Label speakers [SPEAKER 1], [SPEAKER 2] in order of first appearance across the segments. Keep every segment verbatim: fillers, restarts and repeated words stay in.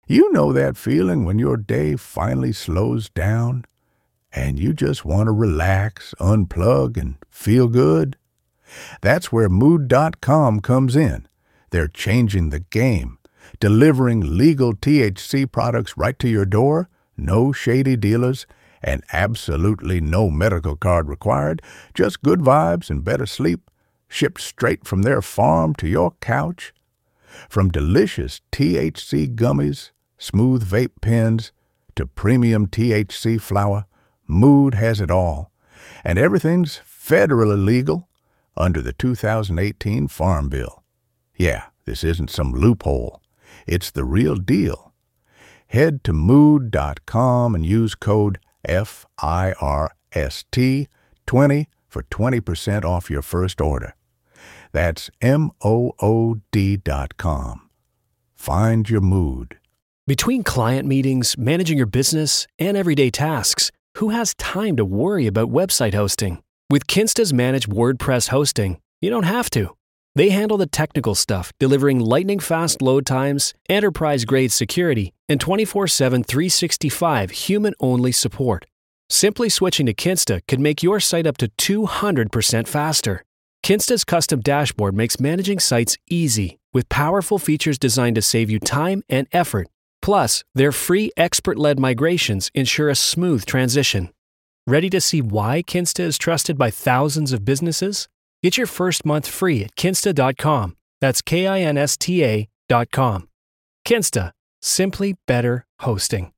[SPEAKER 1] You know that feeling when your day finally slows down and you just want to relax, unplug, and feel good? That's where Mood dot com comes in. They're changing the game, delivering legal T H C products right to your door, no shady dealers, and absolutely no medical card required, just good vibes and better sleep, shipped straight from their farm to your couch. From delicious T H C gummies, smooth vape pens, to premium T H C flower, Mood has it all. And everything's federally legal under the two thousand eighteen Farm Bill. Yeah, this isn't some loophole. It's the real deal. Head to Mood dot com and use code F I R S T twenty for twenty percent off your first order. That's M O O D dot com. Find your mood.
[SPEAKER 2] Between client meetings, managing your business, and everyday tasks, who has time to worry about website hosting? With Kinsta's managed WordPress hosting, you don't have to. They handle the technical stuff, delivering lightning-fast load times, enterprise-grade security, and twenty-four seven, three sixty-five human-only support. Simply switching to Kinsta could make your site up to two hundred percent faster. Kinsta's custom dashboard makes managing sites easy, with powerful features designed to save you time and effort. Plus, their free expert-led migrations ensure a smooth transition. Ready to see why Kinsta is trusted by thousands of businesses? Get your first month free at Kinsta dot com. That's K I N S T A dot com. Kinsta. Simply better hosting.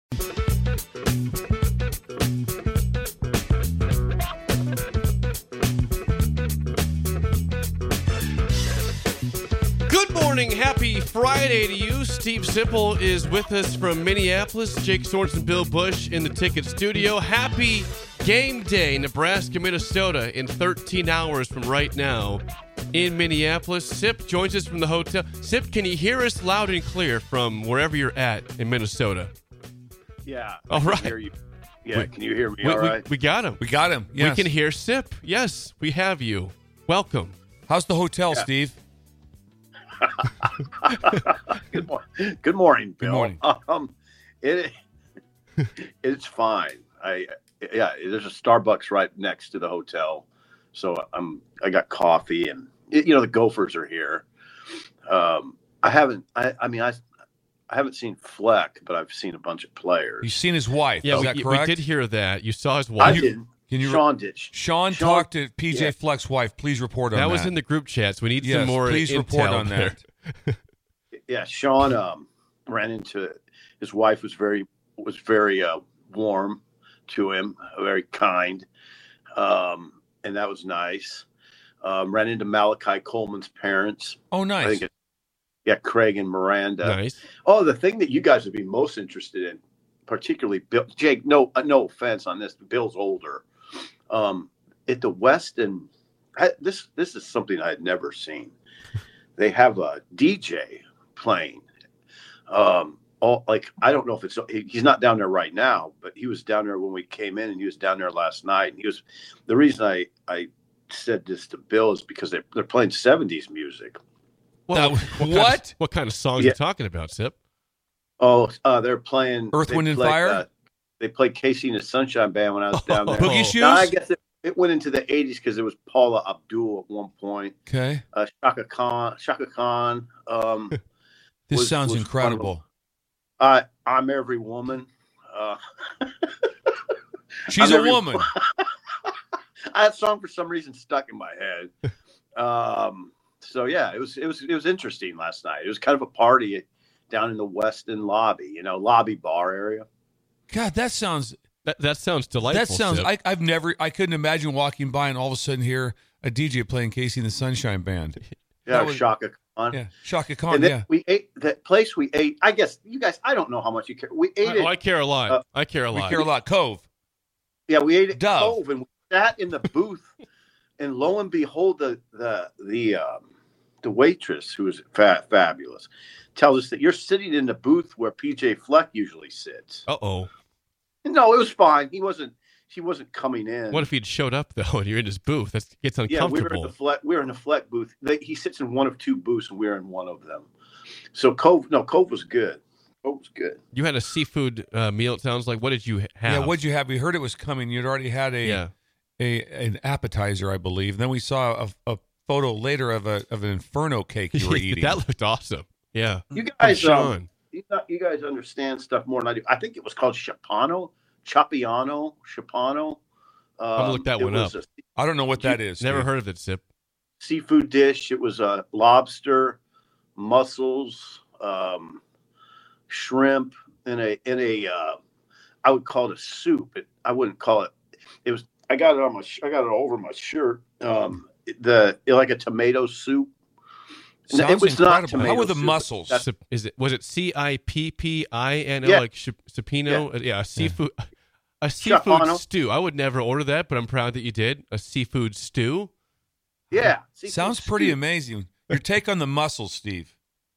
[SPEAKER 3] Good morning. Happy Friday to you. Steve Sipple is with us from Minneapolis. Jake Sorensen, Bill Bush in the Ticket Studio. Happy game day, Nebraska, Minnesota, in thirteen hours from right now in Minneapolis. Sip joins us from the hotel. Sip, can you hear us loud and clear from wherever you're at in Minnesota?
[SPEAKER 4] Yeah.
[SPEAKER 3] All
[SPEAKER 4] I can
[SPEAKER 3] right.
[SPEAKER 4] hear you. Yeah,
[SPEAKER 3] We-
[SPEAKER 4] can you hear me
[SPEAKER 3] We,
[SPEAKER 4] all
[SPEAKER 3] we-
[SPEAKER 4] right?
[SPEAKER 3] we got him.
[SPEAKER 5] We got him. Yes.
[SPEAKER 3] We can hear Sip. Yes, we have you. Welcome.
[SPEAKER 5] How's the hotel,
[SPEAKER 4] Yeah.
[SPEAKER 5] Steve?
[SPEAKER 4] Good morning. Good morning, Bill.
[SPEAKER 5] Good morning.
[SPEAKER 4] Um, it it's fine. I yeah, there's a Starbucks right next to the hotel, so I'm I got coffee and you know the Gophers are here. Um, I haven't. I, I mean I. I haven't seen Fleck, but I've seen a bunch of players.
[SPEAKER 5] You've seen his wife.
[SPEAKER 3] Yeah,
[SPEAKER 5] is
[SPEAKER 3] we,
[SPEAKER 5] that
[SPEAKER 3] we
[SPEAKER 5] correct?
[SPEAKER 3] did hear that. You saw his
[SPEAKER 4] I
[SPEAKER 3] wife.
[SPEAKER 4] didn't.
[SPEAKER 5] Can you re-
[SPEAKER 4] Sean did.
[SPEAKER 5] Sean,
[SPEAKER 4] Sean-
[SPEAKER 5] talked to P J
[SPEAKER 4] yeah.
[SPEAKER 5] Fleck's wife. Please report on that.
[SPEAKER 3] That was in the group chats. We need
[SPEAKER 5] Yes,
[SPEAKER 3] some more
[SPEAKER 5] please
[SPEAKER 3] intel
[SPEAKER 5] report on
[SPEAKER 3] there.
[SPEAKER 5] that.
[SPEAKER 4] Yeah, Sean um, ran into his wife was very was very uh, warm to him, very kind, um, and that was nice. Um, ran into Malachi Coleman's parents.
[SPEAKER 5] Oh,
[SPEAKER 4] I
[SPEAKER 5] nice.
[SPEAKER 4] think it, yeah, Craig and Miranda.
[SPEAKER 3] Nice.
[SPEAKER 4] Oh, the thing that you guys would be most interested in, particularly Bill, Jake. No, uh, no offense on this. Bill's older. Um, at the Westin, I, this this is something I had never seen. They have a D J playing. Um, all like I don't know if it's he, he's not down there right now, but he was down there when we came in, and he was down there last night. And he was the reason I I said this to Bill is because they they're playing seventies music.
[SPEAKER 3] Well,
[SPEAKER 5] That-
[SPEAKER 3] what? Kind
[SPEAKER 5] what?
[SPEAKER 3] of, what kind of songs
[SPEAKER 4] Yeah.
[SPEAKER 3] are you talking about, Sip?
[SPEAKER 4] Oh, uh, they're playing
[SPEAKER 5] Earth,
[SPEAKER 4] they
[SPEAKER 5] Wind, and
[SPEAKER 4] played,
[SPEAKER 5] Fire?
[SPEAKER 4] Uh, they played Casey and the Sunshine Band when I was down there.
[SPEAKER 5] Boogie
[SPEAKER 3] Oh.
[SPEAKER 5] Shoes?
[SPEAKER 4] Now, I guess it, it went into the eighties because it was Paula Abdul at one point.
[SPEAKER 5] Okay.
[SPEAKER 4] Uh, Shaka Khan, Shaka Khan. Um,
[SPEAKER 5] This
[SPEAKER 4] was-
[SPEAKER 5] sounds
[SPEAKER 4] was
[SPEAKER 5] incredible.
[SPEAKER 4] I I'm every woman. Uh,
[SPEAKER 5] She's
[SPEAKER 4] I'm
[SPEAKER 5] a
[SPEAKER 4] every-
[SPEAKER 5] woman.
[SPEAKER 4] that song for some reason stuck in my head. Um, so yeah, it was it was it was interesting last night. It was kind of a party down in the Westin lobby, you know, lobby bar area.
[SPEAKER 5] God, that sounds.
[SPEAKER 3] That that sounds delightful.
[SPEAKER 5] That sounds.
[SPEAKER 3] Sip.
[SPEAKER 5] I, I've never. I couldn't imagine walking by and all of a sudden hear a D J playing Casey and the Sunshine Band.
[SPEAKER 4] Yeah,
[SPEAKER 5] That was-
[SPEAKER 4] Shaka Khan.
[SPEAKER 5] Yeah, Shaka Khan.
[SPEAKER 4] And then
[SPEAKER 5] Yeah.
[SPEAKER 4] we ate that place. We ate. I guess you guys. I don't know how much you care. We ate
[SPEAKER 3] I,
[SPEAKER 4] it.
[SPEAKER 3] oh, I care a lot.
[SPEAKER 4] Uh,
[SPEAKER 3] I care a
[SPEAKER 5] We
[SPEAKER 3] lot.
[SPEAKER 5] care a lot. Cove.
[SPEAKER 4] Yeah, we ate at
[SPEAKER 5] Dove.
[SPEAKER 4] Cove, and we sat in the booth, and lo and behold, the the the um, the waitress, who is fa- fabulous, tells us that you're sitting in the booth where P J Fleck usually sits.
[SPEAKER 3] Uh oh.
[SPEAKER 4] No, it was fine. He wasn't. She wasn't coming in.
[SPEAKER 3] What if he'd showed up though and you're in his booth? That gets
[SPEAKER 4] Yeah, we were in
[SPEAKER 3] uncomfortable.
[SPEAKER 4] the Fleck. We were in the Fleck booth. They, he sits in one of two booths, and we we're in one of them. So Cove, no, Cove was good. Oh, it was good.
[SPEAKER 3] You had a seafood uh, meal. It sounds like. What did you have?
[SPEAKER 5] Yeah, what'd you have? We heard it was coming. You'd already had a
[SPEAKER 3] Yeah.
[SPEAKER 5] a an appetizer, I believe. Then we saw a, a photo later of a of an inferno cake you were eating.
[SPEAKER 3] That looked awesome. Yeah.
[SPEAKER 4] You
[SPEAKER 3] From
[SPEAKER 4] guys,
[SPEAKER 3] Sean.
[SPEAKER 4] um, you, got- you guys understand stuff more than I do. I think it was called Chapano, Chapiano, Chapano. Um,
[SPEAKER 3] I'm gonna look that
[SPEAKER 4] it
[SPEAKER 3] one
[SPEAKER 4] was
[SPEAKER 3] up.
[SPEAKER 4] a
[SPEAKER 5] I don't know what that is.
[SPEAKER 3] Never
[SPEAKER 5] Steve.
[SPEAKER 3] heard of it, Sip.
[SPEAKER 4] seafood dish. It was a lobster, mussels, um, shrimp in a in a. Uh, I would call it a soup. It, I wouldn't call it. It was. I got it on my. sh- I got it all over my shirt. Um, the like a tomato soup. No,
[SPEAKER 5] Sounds
[SPEAKER 4] it was not
[SPEAKER 5] incredible. How
[SPEAKER 4] tomato
[SPEAKER 5] were the
[SPEAKER 4] soup.
[SPEAKER 5] mussels?
[SPEAKER 4] That's-
[SPEAKER 3] Sip- Is it? Was it C I P P I N O
[SPEAKER 4] Yeah.
[SPEAKER 3] like Sh- Cipino? Uh, Yeah, a seafood. A seafood
[SPEAKER 4] Chapano.
[SPEAKER 3] stew. I would never order that, but I'm proud that you did. A seafood stew.
[SPEAKER 4] Yeah, seafood
[SPEAKER 5] Sounds pretty
[SPEAKER 4] stew.
[SPEAKER 5] amazing. Your take on the mussels, Steve?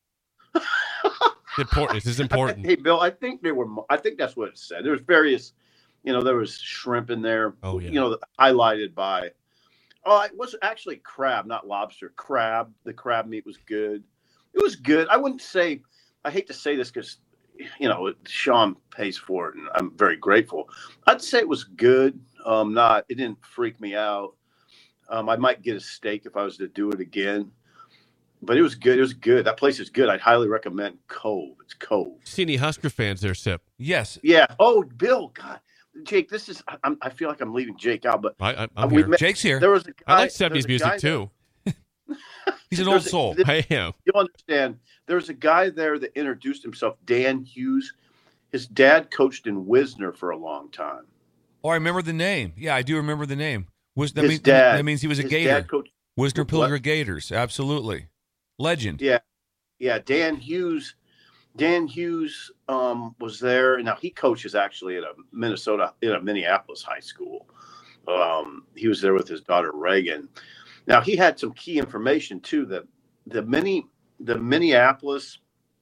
[SPEAKER 3] Important. This is important.
[SPEAKER 4] Hey, Bill, I think there were. mo- I think that's what it said. There was various, you know, there was shrimp in there.
[SPEAKER 3] Oh, yeah.
[SPEAKER 4] You know, highlighted by. Oh, it was actually crab, not lobster. Crab. The crab meat was good. It was good. I wouldn't say. I hate to say this because, you know, Sean pays for it, and I'm very grateful. I'd say it was good. Um, not. It didn't freak me out. Um, I might get a steak if I was to do it again. But it was good. It was good. That place is good. I'd highly recommend Cove. It's Cove.
[SPEAKER 3] See any Husker fans there, Sip?
[SPEAKER 5] Yes.
[SPEAKER 4] Yeah. Oh, Bill. God, Jake. This is. I, I'm, I feel like I'm leaving Jake out, but
[SPEAKER 3] I, I, I'm
[SPEAKER 4] we
[SPEAKER 3] here.
[SPEAKER 4] met-
[SPEAKER 5] Jake's here.
[SPEAKER 4] there was a guy.
[SPEAKER 3] I like seventies
[SPEAKER 4] there's a
[SPEAKER 3] music
[SPEAKER 4] guy
[SPEAKER 3] too.
[SPEAKER 5] He's an
[SPEAKER 4] There's
[SPEAKER 5] old
[SPEAKER 4] a-
[SPEAKER 5] soul.
[SPEAKER 4] there-
[SPEAKER 3] I am.
[SPEAKER 4] You'll understand. There was a guy there that introduced himself, Dan Hughes. His dad coached in Wisner for a long time.
[SPEAKER 5] Oh, I remember the name. Yeah, I do remember the name. Was that,
[SPEAKER 4] His
[SPEAKER 5] mean,
[SPEAKER 4] dad.
[SPEAKER 5] that means he was a
[SPEAKER 4] his
[SPEAKER 5] Gator.
[SPEAKER 4] Dad coached.
[SPEAKER 5] Wisner
[SPEAKER 4] What?
[SPEAKER 5] Pilger Gators. Absolutely. Legend.
[SPEAKER 4] Yeah, yeah. Dan Hughes. Dan Hughes um, was there. Now he coaches actually at a Minnesota, in a Minneapolis high school. Um, he was there with his daughter Reagan. Now he had some key information too. That the many the Minneapolis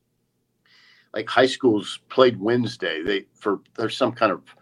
[SPEAKER 4] like high schools played Wednesday. They for there's some kind of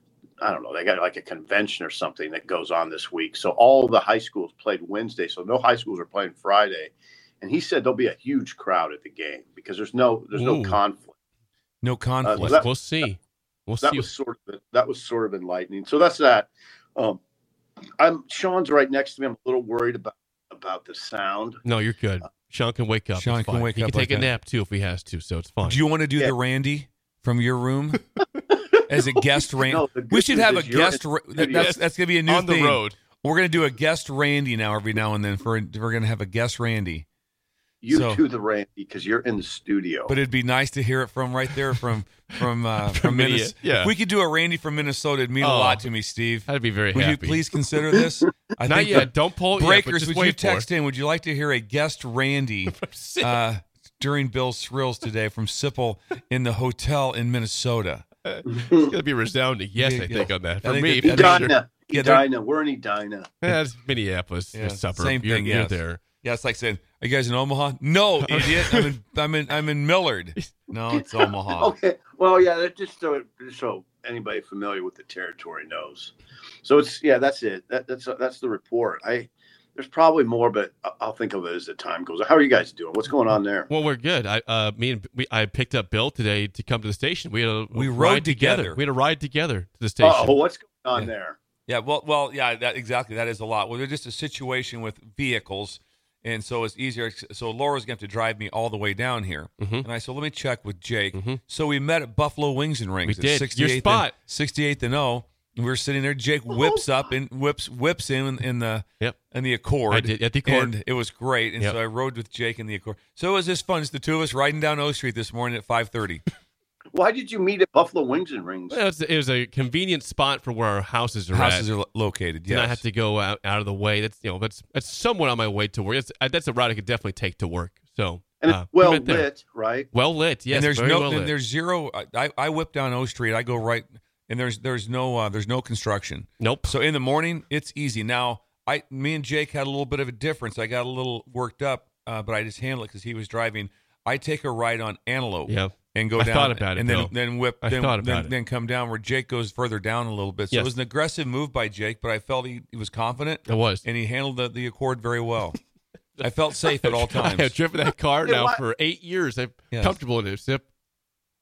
[SPEAKER 4] I don't know. They got like a convention or something that goes on this week. So all the high schools played Wednesday. So no high schools are playing Friday. And he said there'll be a huge crowd at the game because there's no there's
[SPEAKER 3] Ooh.
[SPEAKER 4] no conflict.
[SPEAKER 5] No conflict.
[SPEAKER 3] We'll,
[SPEAKER 4] that-
[SPEAKER 3] we'll see. We'll
[SPEAKER 4] That
[SPEAKER 3] see.
[SPEAKER 4] was sort of that was sort of enlightening. So that's that. Um, I'm Sean's right next to me. I'm a little worried about about the sound.
[SPEAKER 3] No, you're good. Sean can wake up.
[SPEAKER 5] Sean
[SPEAKER 3] It's
[SPEAKER 5] can
[SPEAKER 3] fine.
[SPEAKER 5] wake
[SPEAKER 3] he
[SPEAKER 5] up
[SPEAKER 3] can take
[SPEAKER 5] like
[SPEAKER 3] a
[SPEAKER 5] that.
[SPEAKER 3] nap too if he has to, so it's fine.
[SPEAKER 5] Do you want to do
[SPEAKER 4] Yeah.
[SPEAKER 5] the Randy from your room as a guest Randy?
[SPEAKER 4] No, the good
[SPEAKER 5] we should
[SPEAKER 4] news
[SPEAKER 5] have a
[SPEAKER 4] is you're
[SPEAKER 5] guest.
[SPEAKER 4] in
[SPEAKER 5] Ra-
[SPEAKER 4] studio.
[SPEAKER 5] that's that's gonna be a new
[SPEAKER 3] on the
[SPEAKER 5] thing.
[SPEAKER 3] road?
[SPEAKER 5] We're gonna do a guest Randy now every now and then. For we're gonna have a guest Randy.
[SPEAKER 4] You
[SPEAKER 5] So-
[SPEAKER 4] do the Randy because you're in the studio.
[SPEAKER 5] But it'd be nice to hear it from right there from from uh, from,
[SPEAKER 3] From
[SPEAKER 5] Minnesota.
[SPEAKER 3] Minne- yeah.
[SPEAKER 5] If we could do a Randy from Minnesota, it'd mean a
[SPEAKER 3] Oh.
[SPEAKER 5] lot to me, Steve.
[SPEAKER 3] I'd be very
[SPEAKER 5] Would
[SPEAKER 3] happy.
[SPEAKER 5] you please consider this? I
[SPEAKER 3] Not
[SPEAKER 5] think
[SPEAKER 3] yet.
[SPEAKER 5] the
[SPEAKER 3] Don't pull it yet, but
[SPEAKER 5] Breakers,
[SPEAKER 3] just
[SPEAKER 5] would
[SPEAKER 3] wait
[SPEAKER 5] you
[SPEAKER 3] for
[SPEAKER 5] text in? Would you like to hear a guest Randy
[SPEAKER 3] it.
[SPEAKER 5] uh, during Bill's Thrills today from Sipple in the hotel in Minnesota?
[SPEAKER 3] It's gonna be resounding. Yes,
[SPEAKER 5] Yeah,
[SPEAKER 3] I think
[SPEAKER 5] yeah.
[SPEAKER 3] on that.
[SPEAKER 5] I
[SPEAKER 3] For
[SPEAKER 5] think
[SPEAKER 3] me,
[SPEAKER 5] that-
[SPEAKER 3] for sure.
[SPEAKER 4] Edina,
[SPEAKER 5] Yeah, they're-
[SPEAKER 4] Edina, we're in Edina.
[SPEAKER 3] That's Minneapolis,
[SPEAKER 5] Yeah,
[SPEAKER 3] a suburb.
[SPEAKER 5] same
[SPEAKER 3] You're,
[SPEAKER 5] thing,
[SPEAKER 3] you're
[SPEAKER 5] yes.
[SPEAKER 3] there.
[SPEAKER 5] Yeah, it's like saying, "Are you guys in Omaha?" No, idiot. I'm in. I'm in. I'm in Millard. No, it's Omaha.
[SPEAKER 4] Okay. Well, yeah, that just so just so anybody familiar with the territory knows. So it's yeah, that's it. That, that's that's the report. I there's probably more, but I- I'll think of it as the time goes. How are you guys doing? What's going on there?
[SPEAKER 3] Well, we're good. I uh, me and we, I picked up Bill today to come to the station. We had a
[SPEAKER 5] We
[SPEAKER 3] ride
[SPEAKER 5] rode together.
[SPEAKER 3] We had a ride together to the station.
[SPEAKER 4] Oh, what's going on
[SPEAKER 5] Yeah.
[SPEAKER 4] there?
[SPEAKER 5] Yeah, well, well, yeah, that exactly. That is a lot. Well, there's just a situation with vehicles, and so it's easier. So Laura's going to have to drive me all the way down here,
[SPEAKER 3] Mhm.
[SPEAKER 5] and I said, let me check with Jake.
[SPEAKER 3] Mhm.
[SPEAKER 5] So we met at Buffalo Wings and Rings.
[SPEAKER 3] We
[SPEAKER 5] at
[SPEAKER 3] did. Your
[SPEAKER 5] sixty-eighth
[SPEAKER 3] spot.
[SPEAKER 5] And, sixty-eighth and O. And we were sitting there. Jake whips up and whips whips in in the
[SPEAKER 3] Yep.
[SPEAKER 5] in the Accord.
[SPEAKER 3] I did- at the Accord.
[SPEAKER 5] and it was great. And
[SPEAKER 3] Yep.
[SPEAKER 5] so I rode with Jake in the Accord. So it was just fun. It's the two of us riding down O Street this morning at five thirty.
[SPEAKER 4] Why did you meet at Buffalo Wings and Rings?
[SPEAKER 3] Well, it, was, it was a convenient spot for where our houses are
[SPEAKER 5] Houses
[SPEAKER 3] at.
[SPEAKER 5] are lo- located.
[SPEAKER 3] Did not
[SPEAKER 5] Yes.
[SPEAKER 3] have to go out, out of the way. That's you know that's that's somewhat on my way to work. That's, uh, that's a route I could definitely take to work. So
[SPEAKER 4] And
[SPEAKER 3] uh,
[SPEAKER 4] it's
[SPEAKER 3] we
[SPEAKER 4] well
[SPEAKER 3] met there.
[SPEAKER 4] lit, right?
[SPEAKER 3] Well lit. Yes,
[SPEAKER 5] and there's
[SPEAKER 3] very
[SPEAKER 5] no
[SPEAKER 3] well
[SPEAKER 5] and
[SPEAKER 3] lit.
[SPEAKER 5] there's zero. I, I whip down O Street. I go right, and there's there's no uh, there's no construction.
[SPEAKER 3] Nope.
[SPEAKER 5] So in the morning, it's easy. Now, I me and Jake had a little bit of a difference. I got a little worked up, uh, but I just handled it because he was driving. I take a ride on Antelope.
[SPEAKER 3] Yeah.
[SPEAKER 5] And go
[SPEAKER 3] I
[SPEAKER 5] down,
[SPEAKER 3] thought about it,
[SPEAKER 5] and then
[SPEAKER 3] Bill.
[SPEAKER 5] then whip,
[SPEAKER 3] I
[SPEAKER 5] then
[SPEAKER 3] thought about
[SPEAKER 5] then,
[SPEAKER 3] it.
[SPEAKER 5] then come down where Jake goes further down a little bit. So
[SPEAKER 3] Yes.
[SPEAKER 5] it was an aggressive move by Jake, but I felt he, he was confident.
[SPEAKER 3] It was.
[SPEAKER 5] and he handled the, the Accord very well. I felt safe at all
[SPEAKER 3] I have
[SPEAKER 5] times.
[SPEAKER 3] driven that car
[SPEAKER 4] Yeah,
[SPEAKER 3] now
[SPEAKER 4] why-
[SPEAKER 3] for eight years. I'm
[SPEAKER 5] Yes.
[SPEAKER 3] comfortable in it. Sip.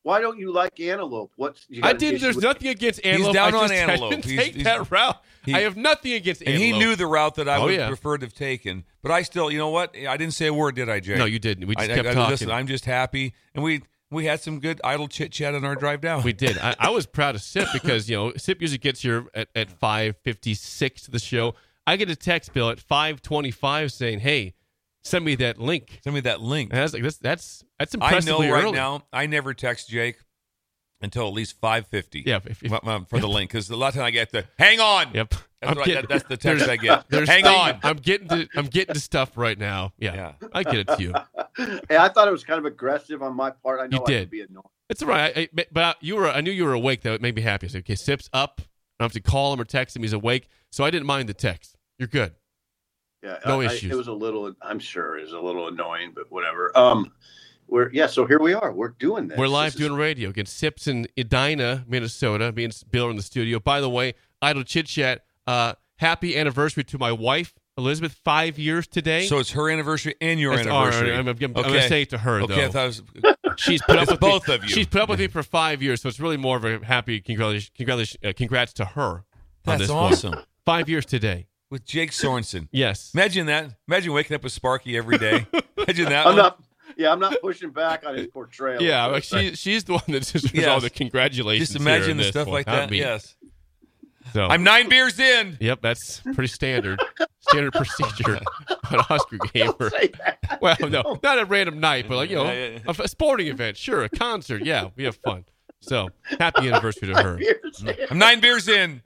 [SPEAKER 4] Why don't you like antelope? What's you got
[SPEAKER 3] I
[SPEAKER 4] an
[SPEAKER 3] didn't.
[SPEAKER 4] issue
[SPEAKER 3] There's
[SPEAKER 4] with-
[SPEAKER 3] nothing against antelope.
[SPEAKER 5] He's down
[SPEAKER 3] I
[SPEAKER 5] on
[SPEAKER 3] just, I
[SPEAKER 5] antelope.
[SPEAKER 3] didn't
[SPEAKER 5] He's-
[SPEAKER 3] take
[SPEAKER 5] he's-
[SPEAKER 3] that route.
[SPEAKER 5] he-
[SPEAKER 3] I have nothing against
[SPEAKER 5] And
[SPEAKER 3] antelope.
[SPEAKER 5] he knew the route that I
[SPEAKER 3] Oh,
[SPEAKER 5] would
[SPEAKER 3] yeah.
[SPEAKER 5] prefer to have taken. But I still, you know what? I didn't say a word, did I, Jay?
[SPEAKER 3] No, you didn't. We just
[SPEAKER 5] I,
[SPEAKER 3] kept
[SPEAKER 5] I,
[SPEAKER 3] talking.
[SPEAKER 5] Listen, I'm just happy. And we we had some good idle chit-chat on our drive down.
[SPEAKER 3] We did. I, I was proud of Sip because, you know, Sip usually gets here at, at five fifty-six to the show. I get a text, Bill, at five twenty-five saying, hey, send me that link.
[SPEAKER 5] Send me that link.
[SPEAKER 3] And I was like, that's that's, that's
[SPEAKER 5] I know
[SPEAKER 3] impressively
[SPEAKER 5] right
[SPEAKER 3] early.
[SPEAKER 5] now, I never text Jake until at least five fifty.
[SPEAKER 3] Yeah, if- if-
[SPEAKER 5] for for the link. Because a lot of time I get the, hang on.
[SPEAKER 3] Yep.
[SPEAKER 5] That's,
[SPEAKER 3] I'm
[SPEAKER 5] what I-
[SPEAKER 3] getting-
[SPEAKER 5] that- that's the text
[SPEAKER 3] there's-
[SPEAKER 5] I get.
[SPEAKER 3] There's
[SPEAKER 5] Hang
[SPEAKER 3] things-
[SPEAKER 5] on.
[SPEAKER 3] I'm getting to I'm getting to stuff right now. Yeah,
[SPEAKER 5] Yeah.
[SPEAKER 3] I get it to you.
[SPEAKER 4] Hey, I thought it was kind of aggressive on my part. I know
[SPEAKER 3] You
[SPEAKER 4] I
[SPEAKER 3] did.
[SPEAKER 4] could be annoying.
[SPEAKER 3] It's all right. I, I, but you were I knew you were awake. That made me happy. I said, okay, Sip's up. I don't have to call him or text him. He's awake. So I didn't mind the text. You're good.
[SPEAKER 4] Yeah,
[SPEAKER 3] No
[SPEAKER 4] I,
[SPEAKER 3] issues.
[SPEAKER 4] I, it was a little. I'm sure it was a little annoying, but whatever. Um, we're yeah. So here we are. We're doing this.
[SPEAKER 3] We're live
[SPEAKER 4] This is-
[SPEAKER 3] doing radio against Sips in Edina, Minnesota. Me and Bill are in the studio. By the way, Idle Chit Chat. Uh, happy anniversary to my wife, Elizabeth. Five years today.
[SPEAKER 5] So it's her anniversary and your
[SPEAKER 3] That's our-
[SPEAKER 5] anniversary.
[SPEAKER 3] I'm, I'm, I'm
[SPEAKER 5] okay.
[SPEAKER 3] going to say it to her,
[SPEAKER 5] Okay,
[SPEAKER 3] though.
[SPEAKER 5] I thought it was,
[SPEAKER 3] She's put up
[SPEAKER 5] It's
[SPEAKER 3] with
[SPEAKER 5] both
[SPEAKER 3] me,
[SPEAKER 5] of you.
[SPEAKER 3] She's put up with me for five years, so it's really more of a happy congratulations, congratulations, uh, congrats to her. On
[SPEAKER 5] that's
[SPEAKER 3] this
[SPEAKER 5] awesome.
[SPEAKER 3] One. Five years today.
[SPEAKER 5] With Jake Sorensen.
[SPEAKER 3] Yes.
[SPEAKER 5] Imagine that. Imagine waking up with Sparky every day. Imagine that.
[SPEAKER 4] I'm
[SPEAKER 5] one.
[SPEAKER 4] not. Yeah, I'm not pushing back on his portrayal.
[SPEAKER 3] Yeah,
[SPEAKER 4] of
[SPEAKER 3] like
[SPEAKER 4] it,
[SPEAKER 3] she, she's the one that just
[SPEAKER 5] Yes.
[SPEAKER 3] all the congratulations.
[SPEAKER 5] Just
[SPEAKER 3] here
[SPEAKER 5] imagine
[SPEAKER 3] in
[SPEAKER 5] the
[SPEAKER 3] this
[SPEAKER 5] stuff
[SPEAKER 3] one,
[SPEAKER 5] like
[SPEAKER 3] not
[SPEAKER 5] that.
[SPEAKER 3] me.
[SPEAKER 5] Yes.
[SPEAKER 3] So,
[SPEAKER 5] I'm nine beers in.
[SPEAKER 3] Yep, that's pretty standard. Standard procedure on Oscar Gamer.
[SPEAKER 4] Don't say that.
[SPEAKER 3] Well, no, not a random night, but like, you know,
[SPEAKER 5] Yeah, yeah, yeah.
[SPEAKER 3] a, a sporting event. Sure, a concert. Yeah, we have fun. So, happy anniversary to her.
[SPEAKER 4] Beers in.
[SPEAKER 5] I'm nine beers in.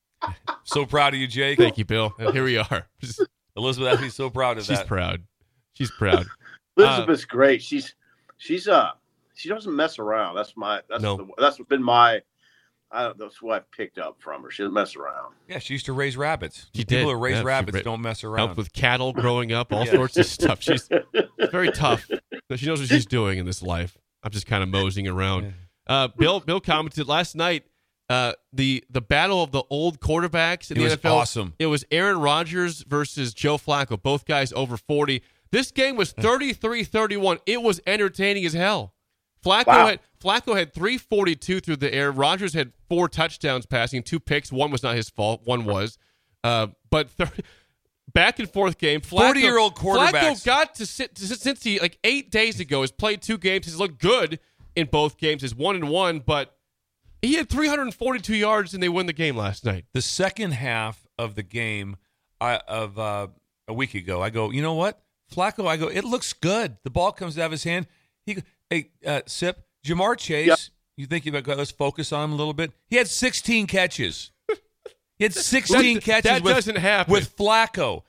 [SPEAKER 5] So proud of you, Jake.
[SPEAKER 3] Thank you, Bill. And here we are. Just-
[SPEAKER 5] Elizabeth has to be so proud of
[SPEAKER 3] she's
[SPEAKER 5] that.
[SPEAKER 3] proud. She's proud.
[SPEAKER 4] Elizabeth's great. She's she's uh she doesn't mess around. That's my that's
[SPEAKER 3] No.
[SPEAKER 4] the, that's been my I don't, that's what I've picked up from her. She doesn't mess around.
[SPEAKER 5] Yeah, she used to raise rabbits.
[SPEAKER 3] She
[SPEAKER 5] People
[SPEAKER 3] did.
[SPEAKER 5] who raise
[SPEAKER 3] Yeah, she
[SPEAKER 5] rabbits
[SPEAKER 3] ra-
[SPEAKER 5] don't mess around.
[SPEAKER 3] Helped with cattle growing up, all
[SPEAKER 5] Yeah.
[SPEAKER 3] sorts of stuff. She's very tough. She knows what she's doing in this life. I'm just kind of moseying around. Uh, Bill Bill commented last night, uh, the the battle of the old quarterbacks in
[SPEAKER 5] It
[SPEAKER 3] the
[SPEAKER 5] was
[SPEAKER 3] N F L.
[SPEAKER 5] awesome.
[SPEAKER 3] It was Aaron Rodgers versus Joe Flacco, both guys over forty. This game was thirty-three thirty-one. It was entertaining as hell. Flacco
[SPEAKER 4] Wow.
[SPEAKER 3] had Flacco had three forty-two through the air. Rodgers had four touchdowns passing, two picks. One was not his fault. One was. Uh, but thirty, back and forth game. Flacco,
[SPEAKER 5] forty-year-old quarterbacks.
[SPEAKER 3] Flacco got to sit to, since he like eight days ago has played two games. He's looked good in both games. He's one and one, but he had three hundred forty-two yards and they win the game last night.
[SPEAKER 5] The second half of the game I, of uh, a week ago, I go, you know what? Flacco, I go, it looks good. The ball comes out of his hand. He, go, hey, uh, Sip, Jamar Chase,
[SPEAKER 4] Yep.
[SPEAKER 5] you think you about let's focus on him a little bit? He had sixteen catches. He had sixteen
[SPEAKER 3] That-
[SPEAKER 5] catches
[SPEAKER 3] that
[SPEAKER 5] with,
[SPEAKER 3] doesn't happen.
[SPEAKER 5] with Flacco.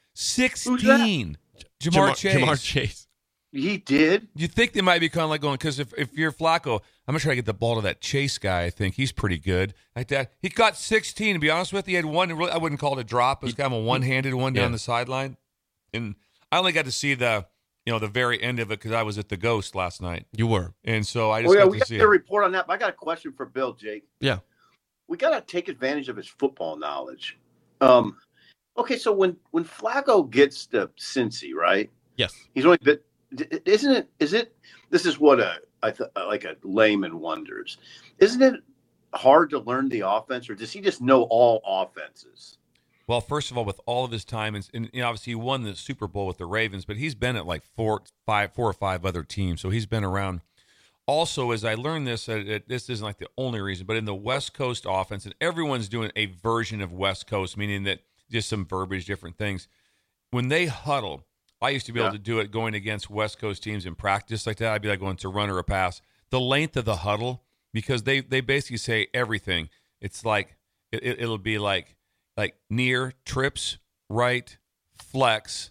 [SPEAKER 5] sixteen. Jamar, Chase.
[SPEAKER 3] Jamar Chase.
[SPEAKER 4] He did.
[SPEAKER 5] You think they might be kind of like going, because if, if you're Flacco, I'm going to try to get the ball to that Chase guy. I think he's pretty good. Like that. He got sixteen, to be honest with you. He had one, I wouldn't call it a drop. It was kind of a one-handed one down
[SPEAKER 3] Yeah.
[SPEAKER 5] the sideline. And I only got to see the, you know, the very end of it because I was at the Ghost last night.
[SPEAKER 3] You were.
[SPEAKER 5] And so I just
[SPEAKER 4] Oh yeah,
[SPEAKER 5] got
[SPEAKER 4] we
[SPEAKER 5] to
[SPEAKER 4] got
[SPEAKER 5] see
[SPEAKER 4] a
[SPEAKER 5] it.
[SPEAKER 4] report on that. But I got a question for Bill, Jake.
[SPEAKER 3] Yeah.
[SPEAKER 4] We got to take advantage of his football knowledge. Um, okay, so when when Flacco gets to Cincy, right?
[SPEAKER 3] Yes.
[SPEAKER 4] He's only been, isn't it? Is it? This is what a I th- like a layman wonders. Isn't it hard to learn the offense, or does he just know all offenses?
[SPEAKER 5] Well, first of all, with all of his time, and, and you know, obviously he won the Super Bowl with the Ravens, but he's been at like four, five, four or five other teams, so he's been around. Also, as I learned this, uh, it, this isn't like the only reason, but in the West Coast offense, and everyone's doing a version of West Coast, meaning that just some verbiage, different things. When they huddle, I used to be able
[SPEAKER 4] Yeah.
[SPEAKER 5] to do it going against West Coast teams in practice like that. I'd be like going to run or a pass. The length of the huddle, because they they basically say everything. It's like it, it, it'll be like like near, trips, right, flex,